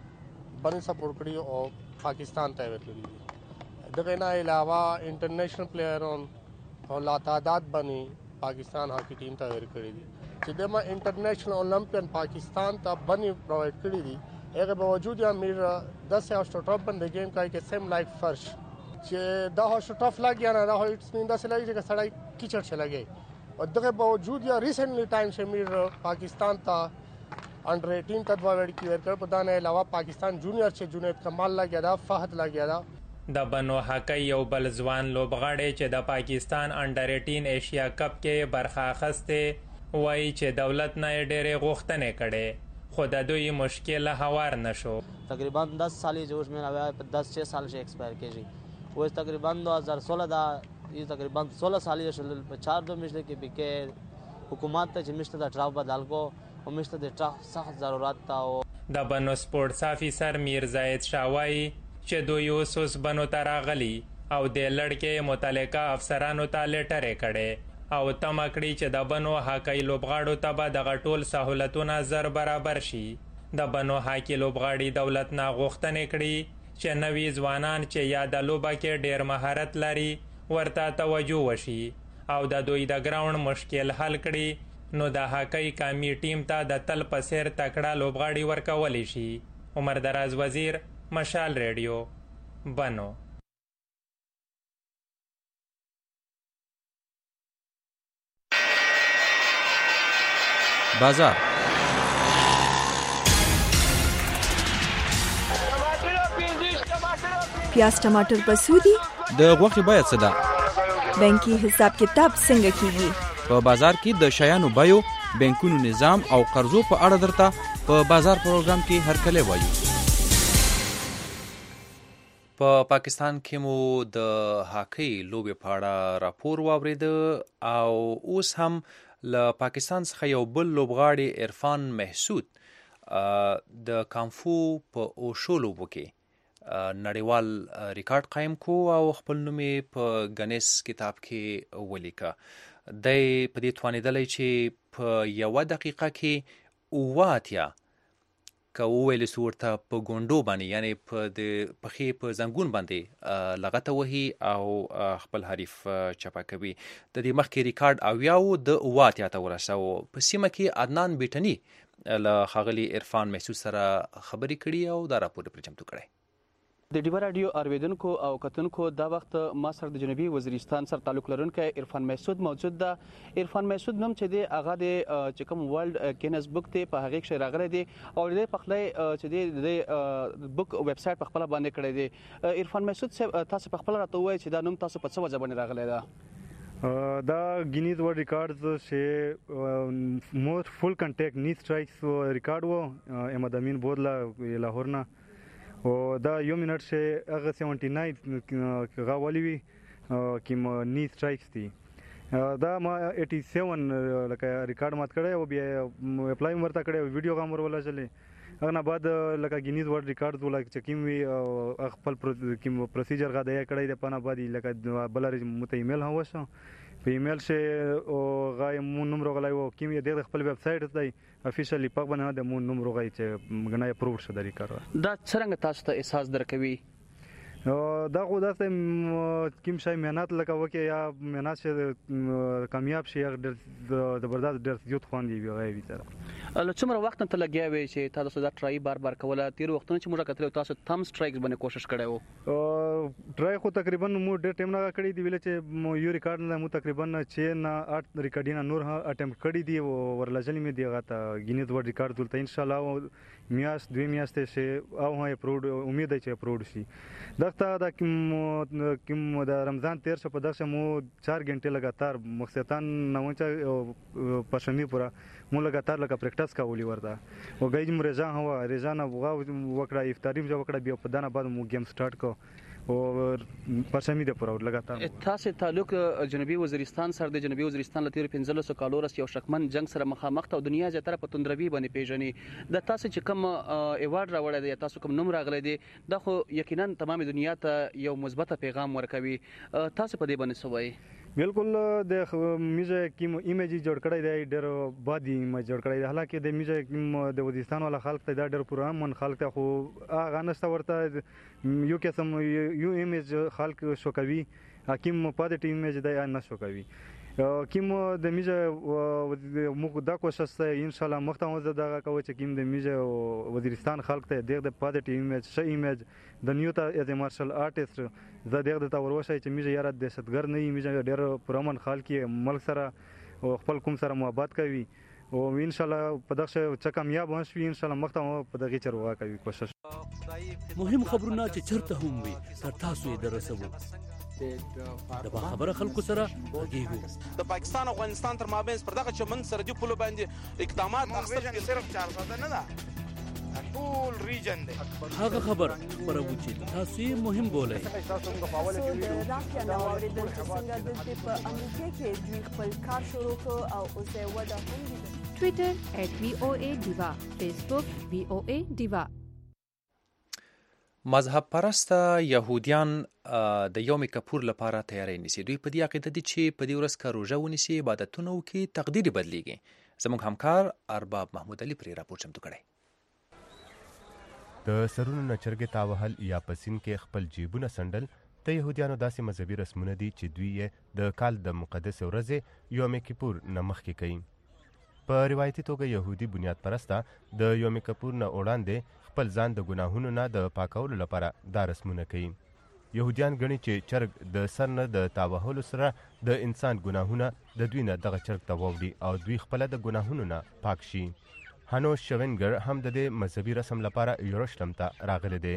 بني سپورټ کړي او پاکستان ته ورکړي دي. دغه نه علاوه انټرنیشنل پلیئرون او لا تعداد بني پاکستان هاکی ټیم ته ورکړي دي چې دغه انټرنیشنل اولمپیان پاکستان ته بني پرووایډ کړي دي. هغه باوجود یا میر دس هاشټوټاپ باندې گیم کوي کې سیم لایک فرش چې دا هاشټوټاپ لګیا نه دا هیټس مين دا سړی چې سړی کیچړ چ لګي او دغه باوجود یا ریسنټلی ټایم چې میر پاکستان ته انډر ایټین ته دوه وړ کی ورکړ په دانه علاوه پاکستان جونیئر چې جنید کمال لګیا دا فهد لګیا دا. د بنو هاکی یو بل ځوان لوبغاړی چې د پاکستان انډر ایټین ایشیا کپ کې برخه اخیسته وایي چې دولت نه ډېرې غوښتنې کړي، خو د دوی مشکل هوار نشو. تقریبا دس سالی جوش میں نویا دس چھ سال سے ایکسپائر کیجی وہ تقریبا دو ہزار سولہ دا یہ تقریبا سولہ سالی شل چار دو مشل کے بکے حکومت ته چې مشته د ټراف بدل کو او مشته د ټراف سخت ضرورت تا او د بنو سپورټس افیسر میر زاید شاوای چې دوی اوس بنو ته راغلي او د لړکې متعلقه افسرانو ته لیټر کړي او تمه کړي چې د بنو هاکی لوبغاړو ته به دغه ټول سهولتونه زر برابر شي. د بنو هاکی لوبغاړي دولت نه غوښتنې کړي چې نوي ځوانان چې یا د لوبه کې ډېر مهارت لري ورته توجه وشي او د دوی د ګراوند مشکل حل کړي، نو د هاکی قومي ټیم ته د تل په څیر تکړه لوبغاړي ورکولی شي. عمر دراز وزیر، مشال ریډیو، بنو. بازار پیاز ټماټر په سودی د غوښې بیه څه ده؟ بانکي حساب کتاب څنګه کیږي؟ په بازار کې د شیانو بیو، بانکونو نظام او قرضو په اړه درته په بازار پروګرام کې هرکلی وایو. په پا پاکستان کې مو د هاکی لوبې په اړه راپور واورېده او اوس هم له پاکستان څخه یو بل لوبغاړي عرفان محسود د کانفو په اوشو لوبو کې نړیوال ریکارډ قایم کو او خپل نوم یې په ګنیس کتاب کې ولیکه. دی په دې توانېدلی چې په یوه دقیقه کې اووه اتیا که وویل سو ورته په ګونډو باندې یعنی په د پښې په زنګون باندې لغته وهي او خپل حریف چپه کوي. د دې مخکې ریکارډ اویاو د اووه اتیا ته ورساوه. په سیمه کې عدنان بیټني له ښاغلي عرفان محسود سره خبرې کړي او دا راپور پرې چمتو کړی. د ډیبا رادیو اوریدونکو او کتونکو دا وخت ما سره د جنوبي وزیرستان سره تعلق لرونکی عرفان محسود موجود ده. عرفان محسود نوم چې دی هغه د چې کوم ورلد گینس بک ته په هغه کې راغلی دی او د پخلی چې دی د بک ویب سټ په خپل باندې کړی دی. عرفان محسود تاسو په خپل راته وایي چې دا نوم تاسو په څه وجه باندې راغلی ده؟ دا گینیز ورلد ریکارډز چې موست فول کنټیکټ نی سټرایکس ریکارډ وو امدامین بودلا لاهور نه او دا یو منټ چې هغه سیونټي ناین غاولی وي کوم نی سټرایکس دي دا ما ایټي سیون لکه ریکارډ مات کړی او بیا اپلای ورته کړی او ویډیو غام ورول چلې هغه نه بعد لکه گینیز ورلد ریکارډز ولکه چې کوم وي خپل کوم پروسیجر غا دی کړی د پنه بعد لکه بلر مت ایمیل هو شو په ایمیل شه او غای مون نمبر غلای و کیم یې د خپل ویب سټ دی افیشلی پاک باندې د مون نمبر غای چې غنای اپروو شته لري کار دا څنګه تاسو ته احساس درکوي دا خو داسې کوم شی مهنت لکه وکړي یا مهنت چې کامیاب شي د زبردست ډېر زیات خوند وي هغه بیچاره له څومره وخت ته لګیا وي چې تاسو دا ټرای بار بار کوله تیر وختونه چې موږ کتل تاسو تم سټرایکس باندې کوشش کړی وو ټرای خو تقریبا مو ډېر ټایم نه کړی دی ویل چې یو ریکارډ نه مو تقریبا چې نه اټ ریکارډینګ نور اټمپټ کړی دی ورلځلې مې دی غته ګینیز ورډ ریکارډ دلته ان شاء الله میاس دوی میاشتې شي او هغه اپروډ امید دی چې اپروډ شي دغه دا کوم کوم د رمضان تیر شو په دغه مو چار غنټه لګاتار مخصتان نوچا پښمی پورا مو لګاتار لکه پریکټس کاولي ورته او گای مو رضا هوا رضا نه وکړه افطاری جو وکړه بیا په دانه بعد مو گیم سٹارټ کو او پښمی د پورا لګاتار تاسو تعلق جنوبي وزیرستان سره د جنوبي وزیرستان لتیر پنځلس کالو رس یو شکمن جنگ سره مخامخ ته دنیا زیاتره په توندروي باندې پیژني د تاسو چې کوم ایوارډ راوړی دی تاسو کوم نوم راغلی دی دا خو یقینا تمام دنیا ته یو مثبت پیغام ورکوي تاسو په دې باندې سوای بالکل د میزه کیم ایمیج جوړ کړی دی ډېر بادي ایمیج جوړ کړی دی حالکه د میزه کیم د وزیرستان ولا خلک ته دا ډېر پرامن خلک ته خو هغه نشته ورته یو قسم یو ایمیج خلک شو کوي حکیم پازیټیو ایمیج دی نه شو کوي کیم د میزه موږ دا کوشش ان شاء الله مخته وځه دا کوي چې کیم د میزه وزیرستان خلک ته د پازیټیو ایمیج ش ایمیج د نیو ته از مارشل آرټیست زه دغه د توروشای چې میزه یاره د دهشتګر نه میزه ډېر پرامن خلک ملک سره او خپل کوم سره محبت کوي او ان شاء الله په دغه چې کامیاب وشي ان شاء الله مخته په دغه چروا کوي کوشش مهم خبرونه چې چرته هم وي تر تاسو یې درسوو د باخبره خلکو سره غږیږو د پاکستان او افغانستان تر مابین پر دغه چمن سرحدي پولو باندې اقدامات اخیستل صرف چار ساده نه ده ټول ریجن دی هغه خبر خبرو چې تاسو یې مهم بولئ تاسو د راکیا نو اوریدل چې څنګه د په امریکا کې دوی خپل کار شروع کړ او اوس یې ودا هم دي ټوئیټر ایٹ وی او ای ډیوا فیسبوک وی او ای ډیوا مذهب پرسته یهودیان د یوم کپور لپاره تیاری نیسي دوی په دې عقیده دي چې په دې ورځ که روژه ونیسي عبادتونه وکړي تقدیر بدلیږي زموږ همکار ارباب محمود علي پرې راپور چمتو کړی د سرونو نه چرګې تاوهل یا په سیند کې خپل جیبونه سنډل د یهودیانو داسې مذهبي رسمونه دي چې دوی یې د کال د مقدسې ورځې یوم کپور نه مخکې کوي په روایتي توګه یهودي بنیاد پرسته د یوم کپور نه وړاندې خپل ځان د ګناهونو نه د پاکولو لپاره دا رسمونه کوي یهودیان ګڼي چې چرګ د سر نه د تاوهلو سره د انسان ګناهونه د دوی نه دغه چرګ ته واوړي او دوی خپله د ګناهونو نه پاک شي هانو شوینګر هم د دې مذهبي رسم لپاره یروشلم ته راغلی دی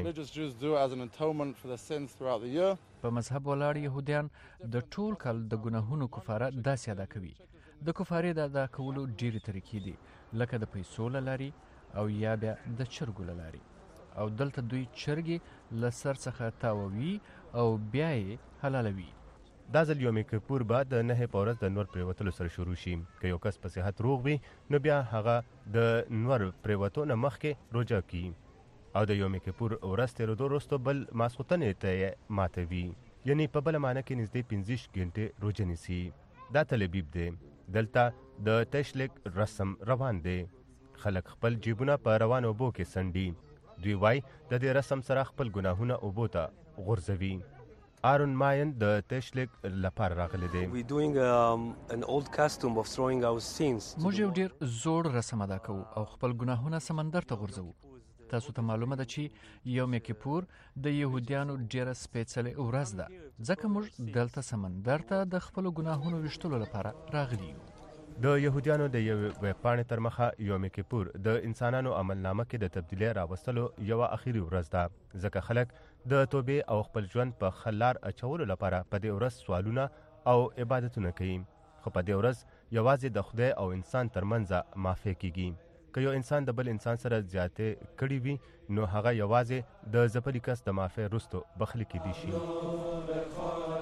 په مذهب ولاړ یهودیان د ټول کال د ګناهونو کفاره داسې ادا کوي د کفارې د ادا کولو ډېرې طریقې دي لکه د پیسو له لارې او یا بیا د چرګو له لارې او دلته دوی چرګې له سر څخه تاووي او بیا یې حلالوي دا ځل یوم کپور به د نهې په ورځ د نور پرېوتلو سره شروع شي که یو کس په صحت روغ وي نو بیا هغه د نور پرېوتو نه مخکې روژه کوي او د یوم کپور ورځ تېرېدو وروسته بل ماسخوتنې ته یې ماتوي یعنې په بله معنی کې نږدې پنځه ګنټې روژه نیسي دا تلبیب دی دلته د تشلیک رسم روان دی خلک خپل جیبونه په روان اوبو کې سنډي دوی وایي د دې رسم سره خپل ګناهونه اوبو ته غورځوي آرون ماین د تشلیک لپاره راغلی دی موږ یو ډېر زوړ رسم ادا کوو او خپل ګناهونه سمندر ته غورځوو تاسو ته معلومه ده چې یوم کپور د یهودیانو ډېره سپېڅلې ورځ ده ځکه موږ دلته سمندر ته د خپلو ګناهونو ویشتلو لپاره راغلي یو د یهودیانو د یو ویبپاڼې تر مخه یوم کپور د انسانانو عملنامه کې د تبدیلی راوستلو یوه اخري ورځ ده ځکه خلک د توبې او خپل ژوند په ښه لار اچولو لپاره په دې ورځ سوالونه او عبادتونه کوي خو په دې ورځ یوازې د خدای او انسان ترمنځ معافی کیږي که یو انسان د بل انسان سره زیاتې کړي وي نو هغه یوازې د ځپلي کس د معافی وروسته بخښل کیدی شي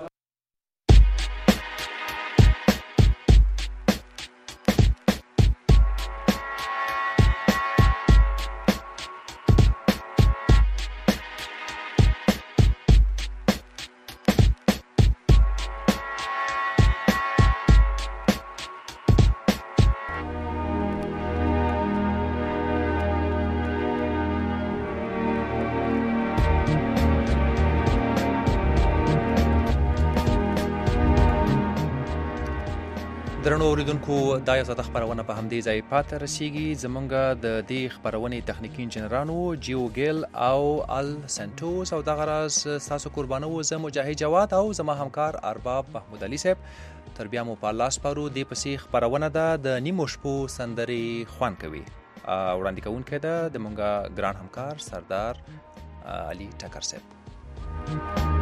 درنو اوریدونکو دا یو ساعته خپرونه په همدې ځای پاتې رسیږي. زمونږ د دې خپرونې تخنیکي انجنیرانو جیو ګیل او ال سنټوس او دغه راز ستاسو قربانو زه مجاهد جواد او زما همکار ارباب محمود علي صاحب. تر بیا مو په الله سپارو. دې پسې خپرونه ده د نیمو شپو سندرې خوند کوي. وړاندې کوونکی ده د مونږ ګران همکار سردار علي ټکر صاحب.